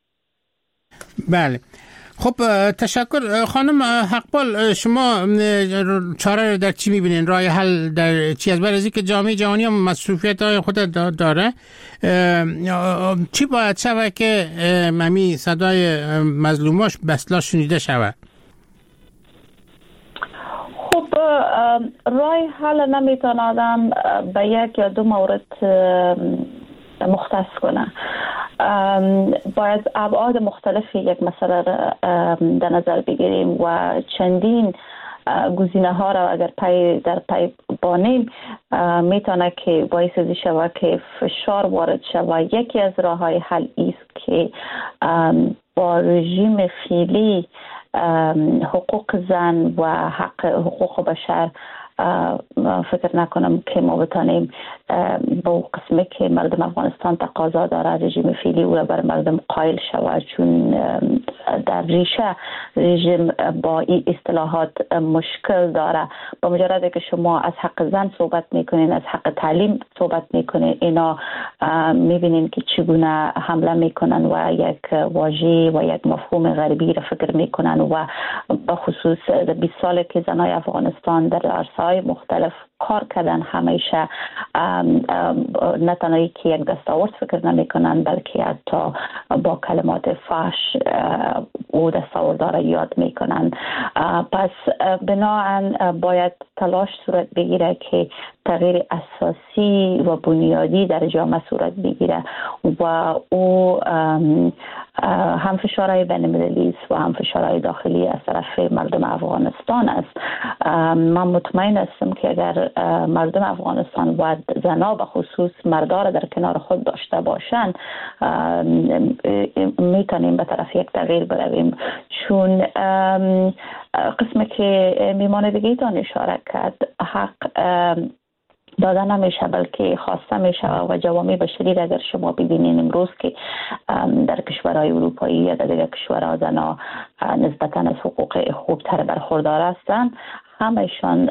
بله خب تشکر. خانم حقبال شما چاره در چی میبینین؟ راه حل در چی از برای که جامعه جهانی هم مصروفیت های خود داره، چی باید شود که ممی صدای مظلوماش بسلا شنیده شود؟ خب راه حل نمیتونه آدم به یک یا دو مورد مختص کنه. باید ابعاد مختلف یک مسئله را در نظر بگیریم و چندین گزینه ها را اگر پی در پی بانیم میتونه که باعث شود که فشار وارد شود. یکی از راه های حل است که با رژیم فعلی حقوق زن و حق حقوق بشر فکر نکنم که ما بتانیم با قسمی که مردم افغانستان تقاضا داره رژیم فعلی او را بر مردم قائل شود، چون در ریشه رژیم با این اصطلاحات مشکل داره. با مجرد که شما از حق زن صحبت میکنین، از حق تعلیم صحبت میکنین، اینا میبینین که چگونه حمله میکنن و یک واژه و یک مفهوم غربی را فکر میکنن و به خصوص بیست ساله که زنای افغانستان در عرصه‌های مختلف کار کردن همیشه نه تنهایی که یک دستاورد فکر نمی کنن بلکه حتی با کلمات فحش او دستاوردها را یاد می کنن. پس بناهن باید تلاش صورت بگیره که تغییر اساسی و بنیادی در جامعه صورت بگیره و او هم فشارهای بین المللی است و هم فشارهای داخلی از طرف مردم افغانستان است. من مطمئن هستم که اگر مردم افغانستان و زنها به خصوص مردها را در کنار خود داشته باشند میتونیم به طرف یک تغییر برویم، چون قسمی که میمان دیگه تان اشاره کرد حق داده نمیشه بلکه خواسته میشه و جوامع بشری را اگر شما ببینین امروز که در کشورهای اروپایی یا در دیگر کشورها زنها نسبتاً از حقوق خوبتر برخوردار هستند، همشان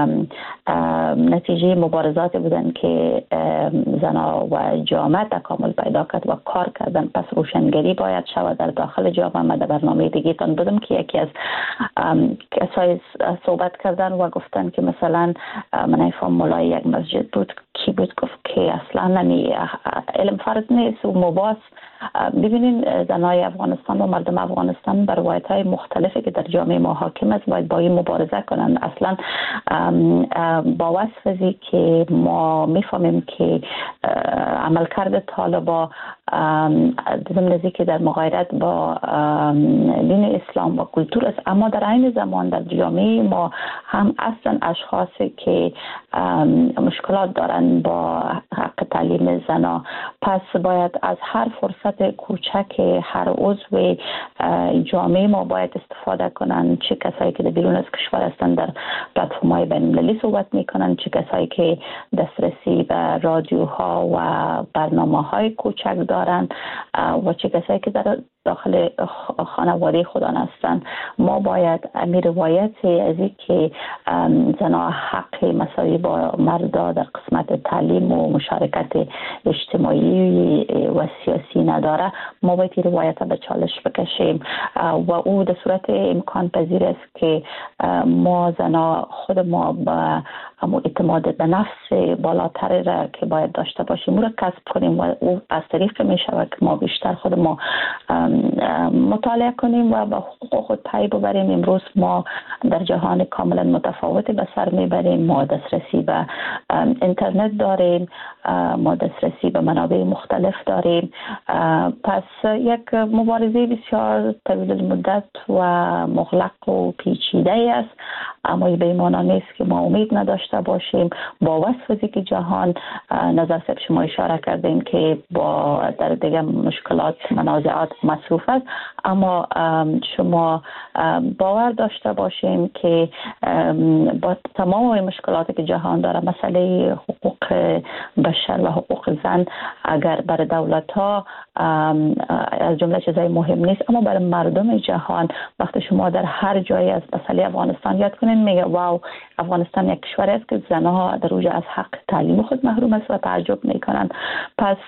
نتیجه مبارزات بودن که زنها و جامعه تکامل پیدا کرد و کار کردن. پس روشنگری باید شود در داخل جامعه. من در برنامه دیگه تان بودم که یکی از کسای صحبت کردن و گفتن که مثلا من ایفام مولای یک مسجد بود کی بود گفت که اصلا نمی علم فرض نیست و مباس. ببینین زنای افغانستان و مردم افغانستان بر روایت‌های مختلفی که در جامعه ما حاکم است باید با این مبارزه کنن. اصلا با وصفی که ما میفهمیم که عملکرد طالبا ضمن که در مغایرت با دین اسلام و کلتور است، اما در عین زمان در جامعه ما هم اصلا اشخاصی که مشکلات دارن با حق تعلیم زنا. پس باید از هر فرصت کوچک هر عضو جامعه ما باید استفاده کنن، چه کسایی که در بیرون از کشور هستن در پلتفرم‌های بین‌المللی صحبت میکنن، چه کسایی که دسترسی به رادیوها و برنامه‌های کوچک دارن و چه کسایی که در داخل خانواده خودان هستند. ما باید امیر روایتی از این که زنها حق مساوی با مردا در قسمت تعلیم و مشارکت اجتماعی و سیاسی نداره، ما باید این روایت به چالش بکشیم و او در صورت امکان پذیر است که ما زنها خود ما با همون اعتماد به نفس بالاتر را که باید داشته باشیم او را کسب کنیم و او از طریق می شود که ما بیشتر خود ما مطالعه کنیم و با حقوق خود پی ببریم. امروز ما در جهان کاملا متفاوتی به سر میبریم. ما دسترسی به اینترنت داریم، ما دسترسی به منابع مختلف داریم. پس یک مبارزه بسیار طویل المدت و مغلق و پیچیده است، اما به این معنی نیست که ما امید نداشته باشیم. با وصفی که جهان نظر سب شما اشاره کردیم که با در دیگه مشکلات منازعات مصروف است، اما شما باور داشته باشیم که با تمام مشکلاتی که جهان داره مسئله حقوق بشر و حقوق زن اگر برای دولت ها از جمله چیزای مهم نیست، اما برای مردم جهان وقتی شما در هر جایی از مسئله افغانستان یاد کنین میگه واو افغانستان یک کشور است که زنها در اوج از حق تعلیم خود محروم است و تعجب میکنن. پس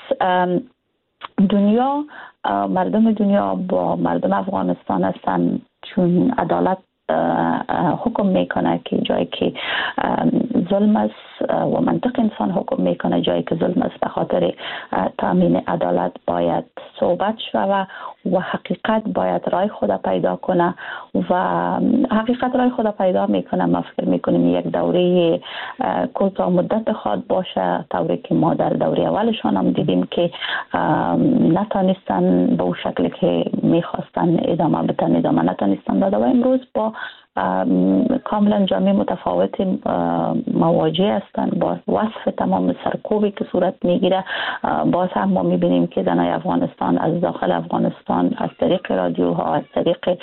دنیا مردم دنیا با مردم افغانستان هستن، چون عدالت حکم میکنه که جایی که ظلم است و منطق انسان حکم میکنه جایی که ظلم است. به خاطر تامین عدالت باید صحبت شوه و حقیقت باید رای خود پیدا کنه و حقیقت رای خود پیدا میکنه. ما فکر میکنیم یک دوره کوتاه مدت خواهد باشه، طوری که ما در دوره اولشان هم دیدیم که نتانستن به اون شکلی که میخواستن ادامه بتن ادامه نتانستن داده و امروز با کاملا جامعه متفاوت مواجه هستند با وصف تمام سرکوبی که صورت میگیره. باز هم ما میبینیم که زنای افغانستان از داخل افغانستان از طریق رادیوها، از طریق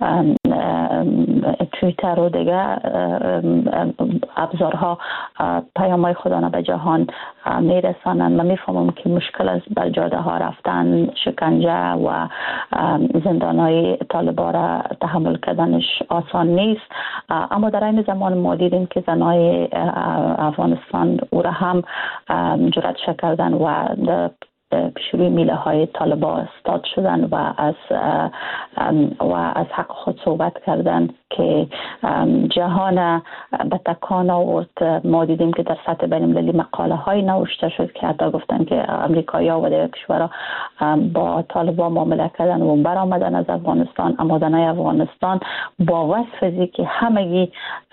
توییتر و دیگه ابزارها پیام‌های خودانه به جهان میرسانند. من میفهمم که مشکل است بر جاده ها رفتن، شکنجه و زندانهای طالبان را تحمل کردنش آسان نیست، اما در این زمان ما دیدیم که زنای افغانستان او را هم جرأت کردن و پیشروی میله های طالبان استاد شدن و از و از حق خود صحبت کردن که جهان به تکان آورد. ما دیدیم که در سطح بین المللی مقاله های نوشته شد که حتی گفتن که امریکایی‌ها و دیگر کشورها با طالبان معامله کردن و برآمدن از افغانستان، اما زنای افغانستان با وصف که همگی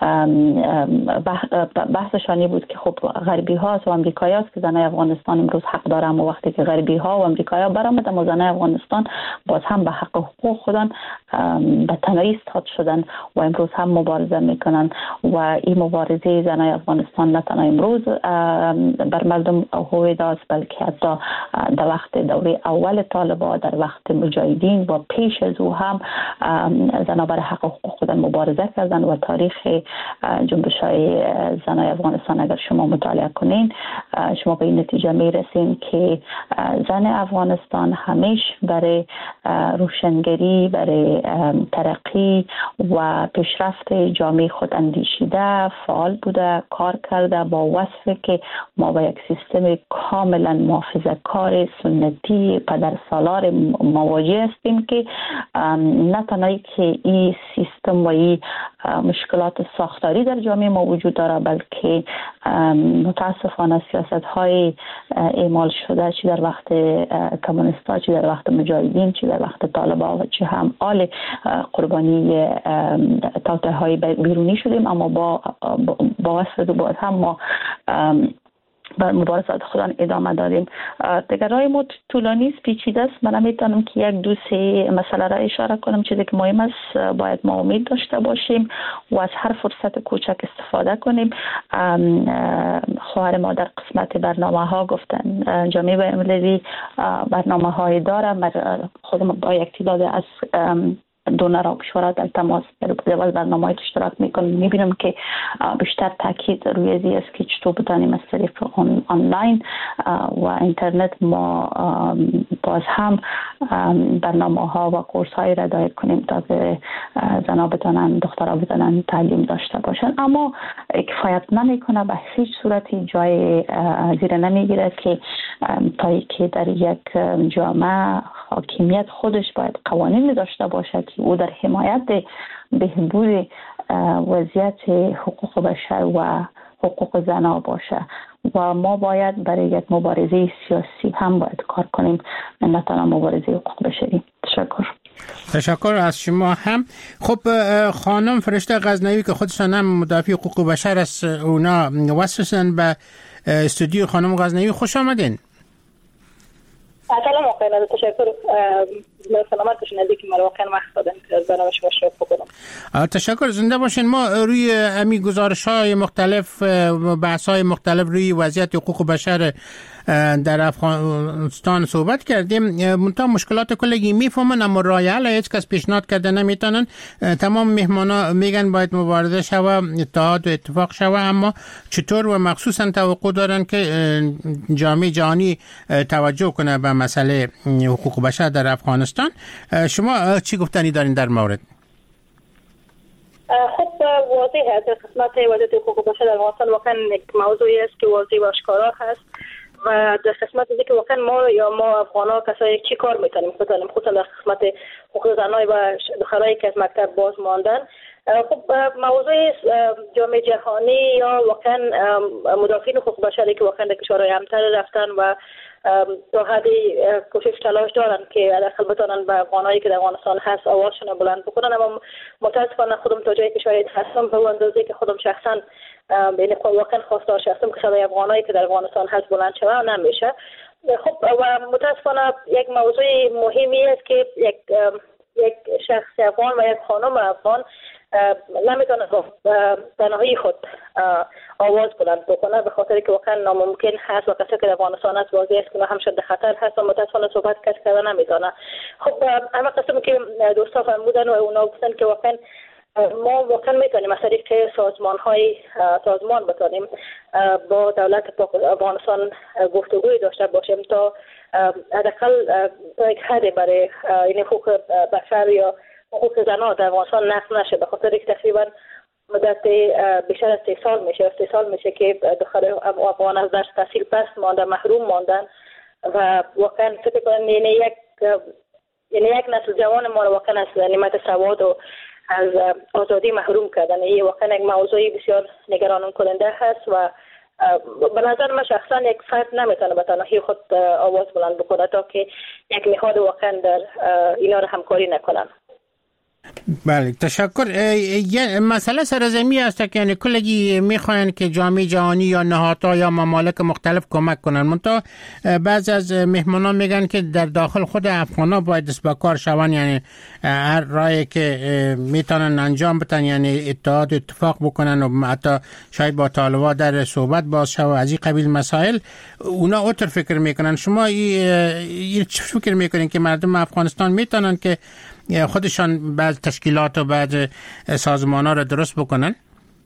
بحثشانی بود که خب غربی ها و امریکایی هاست که زنای افغانستان امروز حق داره، اما وقتی که غربی ها و امریکایی ها برآمدن و زنای افغانستان باز هم به حق حقوق خودن به تنهایی استاد شدن و امروز هم مبارزه میکنن و این مبارزه زنای افغانستان نه تنها امروز بر مردم هویت است، بلکه حتی در وقت دوره اول طالبان، در وقت مجاهدین و پیش از او هم زنها بر حق حقوق خودن مبارزه کردن و تاریخ جنبش های زنای افغانستان اگر شما مطالعه کنین شما به این نتیجه میرسین که زن افغانستان همیشه برای روشنگری، برای ترقی و پیشرفت جامعه خود اندیشیده، فعال بوده، کار کرده با وصفی که ما با یک سیستم کاملا محافظه‌کار سنتی پدر سالار مواجه هستیم که نه تنها که این سیستم و این مشکلات ساختاری در جامعه ما وجود داره، بلکه متاسفانه سیاست های اعمال شده چی در وقت کمونیستا، چی در وقت مجاهدین، چی در وقت طالبان و چی هم آل قربانی توطئه های بیرونی شدیم، اما با با وصف دوباره هم ما بر مبارزات خودان ادامه دادیم. دیگر رای ما طولانی است، پیچیده است. من نمیتونم که یک دو سه مسئله را اشاره کنم. چیزی که مهم است باید ما امید داشته باشیم و از هر فرصت کوچک استفاده کنیم. خواهر ما در قسمت برنامه ها گفتن جامعه بین‌المللی برنامه های داره. من خودم با یک تعداد از دونر و کشورها در تماس در برنامه های اشتراک میکنم. میبینم که بیشتر تاکید روی ازی است که چطور بتانیم از طریق آنلاین و اینترنت ما باز هم برنامه ها و کورس های را دایر کنیم تا که زنها بتانن، دخترها بتانن تعلیم داشته باشن، اما کفایت نمیکنه، به هیچ صورتی جای زیر نمیگیره که تا که در یک جامعه حاکمیت خودش باید قوانین داشته باشد که او در حمایت بهبود وضعیت حقوق بشر و حقوق زنها باشه و ما باید برای یک مبارزه سیاسی هم باید کار کنیم، نه تنها مبارزه حقوق بشری. تشکر. تشکر از شما هم. خب خانم فرشته غزنوی که خودشان هم مدافع حقوق بشر است، اونا وصفن به استودیو. خانم غزنوی خوش آمدین. سلام آقای نازم، تشکر. سلامت باشین از اینکه مرا واقعا وقت دادن که از برنامه شما شرکت بکنم. تشکر، زنده باشین. ما روی امی گزارش‌های مختلف، بحث‌های مختلف روی وضعیت حقوق بشر در افغانستان صحبت کردیم. منتها مشکلات کلگی میفهمن، اما راه حل هیچ کس پیشنهاد کرده نمیتونن. تمام مهمانا میگن باید مبارزه شوه، اتحاد و اتفاق شوه، اما چطور و مخصوصا توقع دارن که جامعه جهانی توجه کنه به مسئله حقوق بشر در افغانستان. شما چی گفتنی دارین در مورد؟ خب واضح است قسمت وضعیت حقوق بشر در افغانستان واقعا یک موضوعی است که واضح و آشکارا هست و در قسمت دیگه که واقعا ما یا ما افغان‌ها کسایی چی کار می‌کنیم بکنیم، خصوصا در قسمت حقوق زنان و دخترایی که از مکتب باز ماندن. خب موضوع جامعه جهانی یا واقعا مدافعین حقوق بشری که واقعا در کشورهای همسایه رفتن و تا حدی کوشش تلاش دارن که حداقل بتونن به افغانایی که در افغانستان هست آوازشون بلند بکنن. اما متاسفانه خودم تا جایی که شاید هستم به اندازه که خودم شخصا یعنی واقعا خواستار شخصم که صدای افغانایی که در افغانستان هست بلند شود نمیشه. خب و متاسفانه یک موضوع مهمی است که یک یک شخص افغان و یک خانم افغان نمیتونه تنهایی خود آواز بلند بکنه، به خاطر که واقعا ناممکن هست و کسی که در افغانستان هست واضح است که هم شده خطر هست و متاسفانه صحبت کسی کردن نمیتونه. خب همه قسم که دوستا فرمودن و اونا گفتن که واقعا ما واقعا میتونیم از طریق سازمان های سازمان بتونیم با دولت افغانستان گفتگوی داشته باشیم تا حداقل تا یک حدی برای این حقوق بشر یا حقوق زنان در افغانستان نقض نشه، به خاطر که تقریبا مدت بیشتر از سه سال میشه سه سال میشه که دختر افغان از درس تحصیل پس ماندن، محروم ماندن و واقعا فکر کنم یعنی یک یعنی یک نسل جوان ما رو واقعا از نعمت سواد و از آزادی محروم کردن. این واقعا یک موضوعی بسیار نگران کننده هست و به نظر من شخصا یک فرد نمیتونه به تنهایی خود آواز بلند بکنه تا که یک نهاد واقعا در اینا رو همکاری نکنن. بله تشکر. یه مسئله سرزمی است که یعنی کلگی میخواین که جامعه جهانی یا نهادها یا ممالک مختلف کمک کنن، منتها بعضی از مهمانان میگن که در داخل خود افغانا باید دست به کار شون، یعنی هر راهی که میتونن انجام بدن، یعنی اتحاد اتفاق بکنن و حتی شاید با طالبان در صحبت باز شو از این قبیل مسائل. اونا اوتر فکر میکنن. شما این چه فکر میکنین که مردم افغانستان میتونن که خودشان بعض تشکیلات و بعض سازمان ها را درست بکنن؟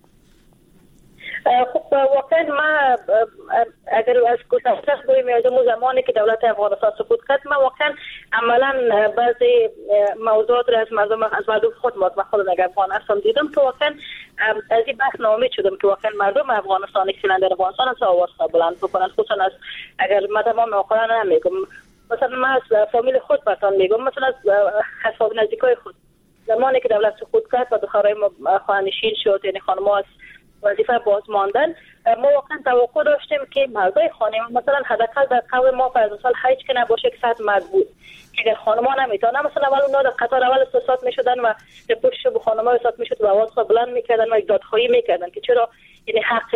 خب واقعا ما اگر از گذشته بگویم از اون زمانی که دولت افغانستان سقوط کرد، ما واقعا عملا بعضی موضوعات را از مردم از مردم خود ما خود نگاه افغان هستم دیدم که واقعا از این بحث ناامید شدم که واقعا مردم افغانستان که در افغانستان از آواز بلند بکنن، خصوصا از اگر ما تمام واقعا نمیگم، مثلا من از فامیل خود براتون میگم، مثلا از اصحاب نزدیکای خود زمانی که دولت سقوط کرد و دخترای ما خانه‌نشین شد، یعنی خانم‌ها از وظیفه باز ماندن، ما واقعا توقع داشتیم که مردای خانه مثلا حداقل در قوم ما فرض مثال هیچ که نباشه که صد مرد بود که اگر خانم‌ها نمیتونن مثلا اول اونها در قطار اول استثبات میشدن و در پشت به خانم‌ها استثبات میشد و آواز بلند میکردن و دادخواهی میکردن که چرا یعنی حق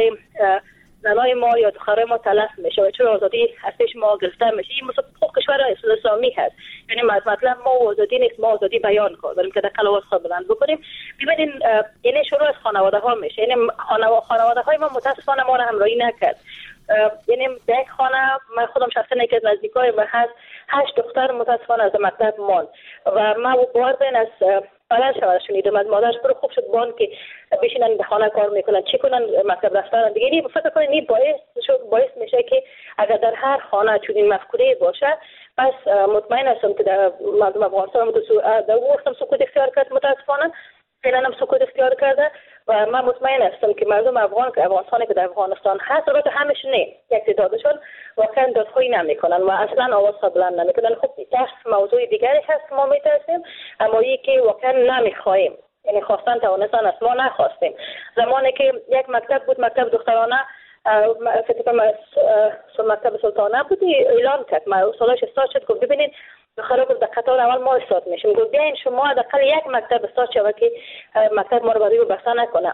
زنای ما یا دخترای ما تلف میشه و چرا آزادی ازش ما گرفته میشه. این مثلا خود کشور اسلامی هست، یعنی مطلب ما آزادی نیست، ما آزادی بیان کنیم که در کلاواس بلند بکنیم. ببینین این شروع از خانواده ها میشه، یعنی خانواده های ما متاسفانه ما را همراهی نکرد. یعنی در یک خانه من خودم شخصا یکی از نزدیکای من هست هشت دختر متاسفانه از مکتب ماند و من باور بین از فعلا شما شنیدم از مادرش برو خوب شد بان که بشینن به خانه کار میکنن چی کنن مکتب رفتن دیگه. این فکر کنید این باعث شد باعث میشه که اگر در هر خانه چنین مفکوره باشه، پس مطمئن هستم که در مردم افغانستان در وقتم سکوت اختیار کرد، متاسفانه فعلا هم سکوت اختیار کرده و من مطمئن هستم که مردم افغان که افغانستانی که در افغانستان هست البته همش نه یک تعدادشون واقعا دادخواهی نمیکنن و اصلا آواز بلند نمیکنن. خب بحث موضوع دیگری هست که ما میترسیم، اما این که واقعا نمیخوایم، یعنی خواستن توانستن است، ما نخواستیم. زمانی که یک مکتب بود، مکتب دخترانه فکر کنم مکتب سلطانه بود، اعلان کرد ما سالش استارت شد گفت ببینید دخترها در قطار اول ما استاد میشیم، گفت بیاین شما حداقل یک مکتب استاد شوه که مکتب ما رو برای بسته نکنه.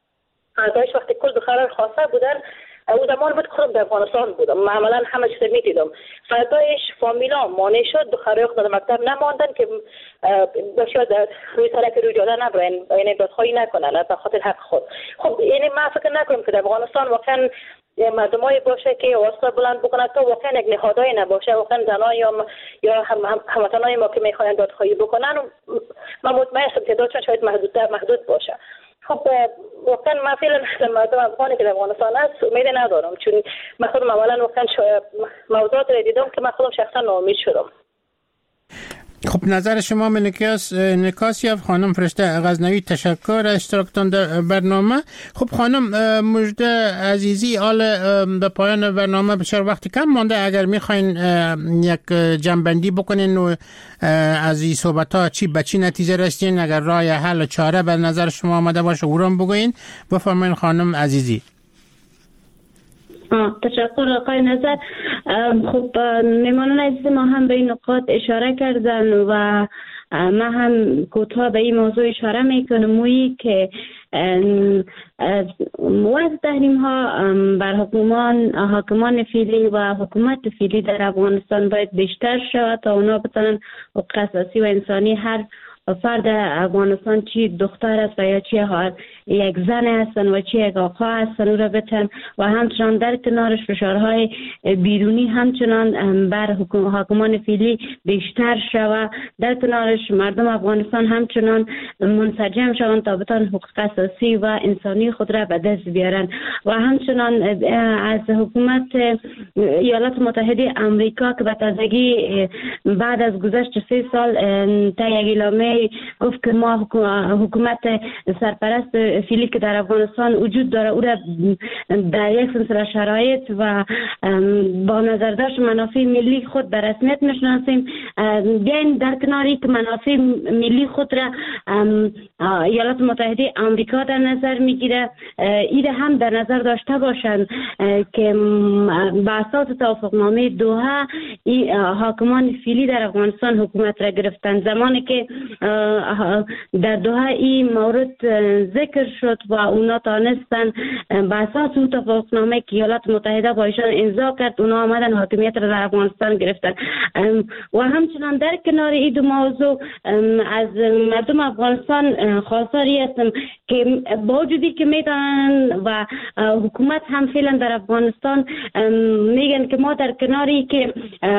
داشت وقتی کل دخترها خواسته بودن اون زمان بود خودم در افغانستان بودم، عملا همه چیز میدیدم. فردایش فامیلا مانع شد، دخترها در مکتب نماندن که بسیار در روی سرک روی جاده نبرن، یعنی دادخواهی نکنن به خاطر حق خود. خب یعنی ما فکر نکنم که در افغانستان واقعا مردمایی باشه که آواز بلند بکنه تا واقعا یک نهادایی نباشه، واقعا زنان یا یا هم هموطنای ما که میخواین دادخواهی بکنن، من مطمئن هستم که دادشون شاید محدود محدود باشه. خب واقعا من فعلا مردم افغانی که در افغانستان هست امید ندارم، چون من خودم اولا واقعا موضوعات رو دیدم که من خودم شخصا ناامید شدم. خب نظر شما من نکاس نکاسیف خانم فرشته غزنوی، تشکر اشتراکتان در برنامه. خب خانم مژده عزیزی، آل به پایان برنامه بسیار وقتی کم مانده، اگر میخواین یک جنبندی بکنین و از این صحبت ها چی به چی نتیجه رسیدین، اگر راه حل و چاره به نظر شما آمده باشه او رو بگوین. بفرمایین خانم عزیزی. تشکر آقای نظر. خب میمانان عزیز ما هم به این نقاط اشاره کردن و ما هم کوتاه به این موضوع اشاره میکنم مویی که وضع تحریم ها بر حکومان حاکمان فعلی و حکومت فعلی در افغانستان باید بیشتر شود تا اونا بتونن حقوق اساسی و انسانی هر فرد افغانستان چی دختر است و یا چی یک زن هستن و چی یک آقا هستن او را بتن و همچنان در کنارش فشارهای بیرونی همچنان بر حکومان فعلی بیشتر شود. در کنارش مردم افغانستان همچنان منسجم شوند تا بتن حقوق اساسی و انسانی خود را به دست بیارن و همچنان از حکومت ایالات متحده آمریکا که به تازگی بعد از گذشت سه سال تا یک اعلامیه گفت که ما حکومت سرپرست فعلی که در افغانستان وجود داره او را در یک سلسله شرایط و با نظر داشت منافع ملی خود به رسمیت میشناسیم. بیاین در کناری که منافع ملی خود را ایالات متحده آمریکا در نظر میگیره ایره هم در نظر داشته باشند که به اساس توافقنامه دوحه حاکمان فعلی در افغانستان حکومت را گرفتن. زمانی که در دوحه این مورد ذکر شد و اونا تانستن به اساس اون توافقنامه که ایالات متحده با ایشان امضا کرد اونا آمدن حاکمیت را در افغانستان گرفتن و همچنان در کنار این دو موضوع از مردم افغانستان خواستاری هستم که با وجودی که میدانن و حکومت هم فعلا در افغانستان میگن که ما در کناری که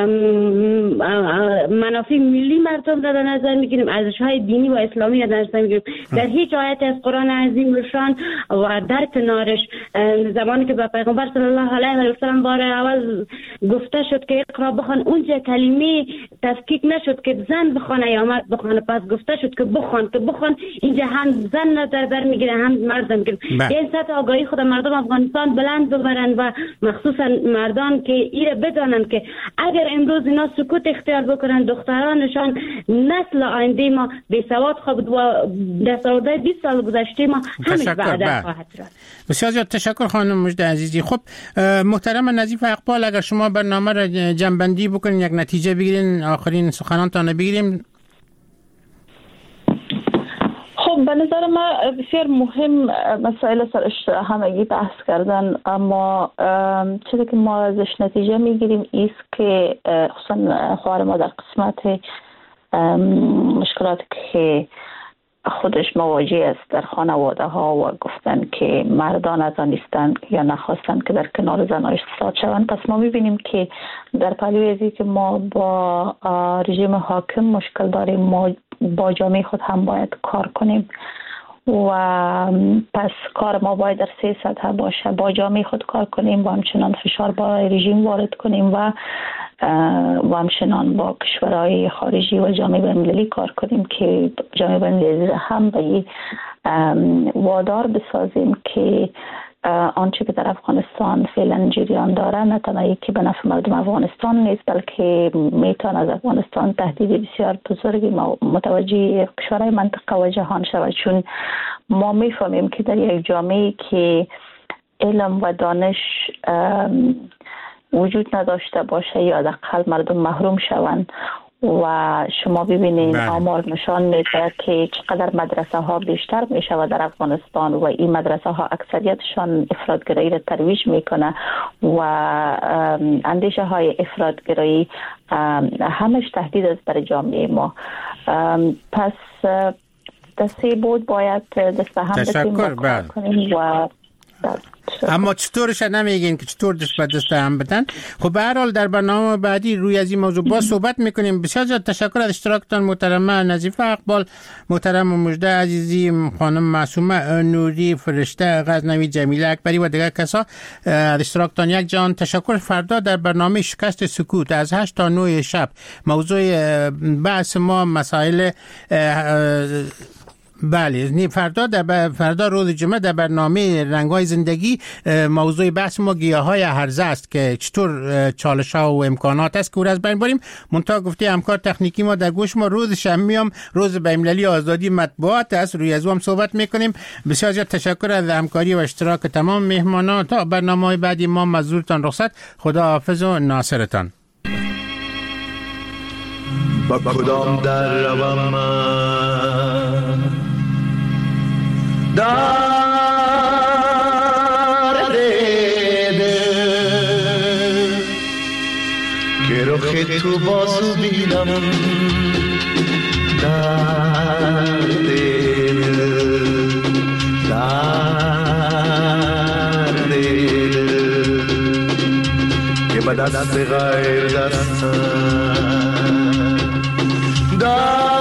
منافع ملی مردم را در نظر میگیریم ارزش‌های دینی و اسلامی را در نظر میگیریم در هیچ آیت از قرآن عظیم روشان و در کنارش زمانی که به پیغمبر صلی الله علیه و سلم بار اول گفته شد که اقرا بخوان اونجا کلمه تفکیک نشد که زن بخونه یا مرد بخونه پس گفته شد که بخوان که بخوان اینجا هم زن در بر میگیره هم مرد میگیره این سطح آگاهی خود مردم افغانستان بلند ببرن و مخصوصا مردان که ایره بدانن که اگر امروز اینا سکوت اختیار بکنن دخترانشان نسل آینده ما بی سواد خواهد و دستاوردهای بیست سال گذشته ما همیش بعد خواهد رفت. بسیار زیاد تشکر خانم مجده عزیزی. خب محترم نظیف اقبال اگر شما برنامه را جنبندی بکنین یک نتیجه بگیرین آخرین سخنانتان بگیریم. خب به نظر ما بسیار مهم مسائل سرش همگی بحث کردن اما چیزی که ما ازش نتیجه میگیریم ایست که خصوصا خواهر ما در قسمت مشکلات که خودش مواجه است در خانواده ها و گفتن که مردان از آن نیستند یا نخواستن که در کنار زنایش ساد شوند. پس ما میبینیم که در پهلوی ازی که ما با رژیم حاکم مشکل داریم ما با جامعه خود هم باید کار کنیم و پس کار ما باید در سه سطح باشه. با جامعه خود کار کنیم و همچنان فشار با رژیم وارد کنیم و و همچنان با کشورهای خارجی و جامعه بین‌المللی کار کنیم که جامعه بین‌المللی هم به وادار بسازیم که آنچه که در افغانستان فعلا جریان داره نه تنها که به نفع مردم افغانستان نیست بلکه میتونه از افغانستان تهدید بسیار بزرگی متوجه کشورهای منطقه و جهان شود، چون ما میفهمیم که در یک جامعه که علم و دانش وجود نداشته باشه یا حداقل مردم محروم شوند و شما ببینید آمار نشان میده که چقدر مدرسه ها بیشتر میشه و در افغانستان و این مدرسه ها اکثریتشان افراطگرایی را ترویج میکنه و اندیشه های افراطگرایی همش تهدید است برای جامعه ما. پس دسته بود باید دست به هم بکنیم و اما چطورش نمیگین که چطور دست به دست هم بدن. خب به هر حال در برنامه بعدی روی از این موضوع با صحبت میکنیم. بسیار زیاد تشکر از اشتراکتان محترمه نظیفه اقبال، محترم مجده عزیزی، خانم معصومه نوری، فرشته غزنوی، جمیله اکبری و دیگر کسا از اشتراکتان یک جان تشکر. فردا در برنامه شکست سکوت از هشت تا نه شب موضوع بحث ما مسائل بله، فردا در فردا روز جمعه در برنامه رنگ‌های زندگی موضوع بحث ما گیاهای هرزه است که چطور چالش‌ها و امکانات است که او را از بین بریم. منتها گفته همکار تکنیکی ما در گوش ما روز شنبه هم روز بین‌المللی آزادی مطبوعات است، روی از او هم صحبت می‌کنیم. بسیار زیاد تشکر از همکاری و اشتراک تمام مهمانان. تا برنامه‌های بعدی ما مزورتان رخصت. خدا حافظ و ناصرتان. با کدام در روم من در دیده که رخ تو بازو بینم در دیده در دیده که به دست غیر دستم در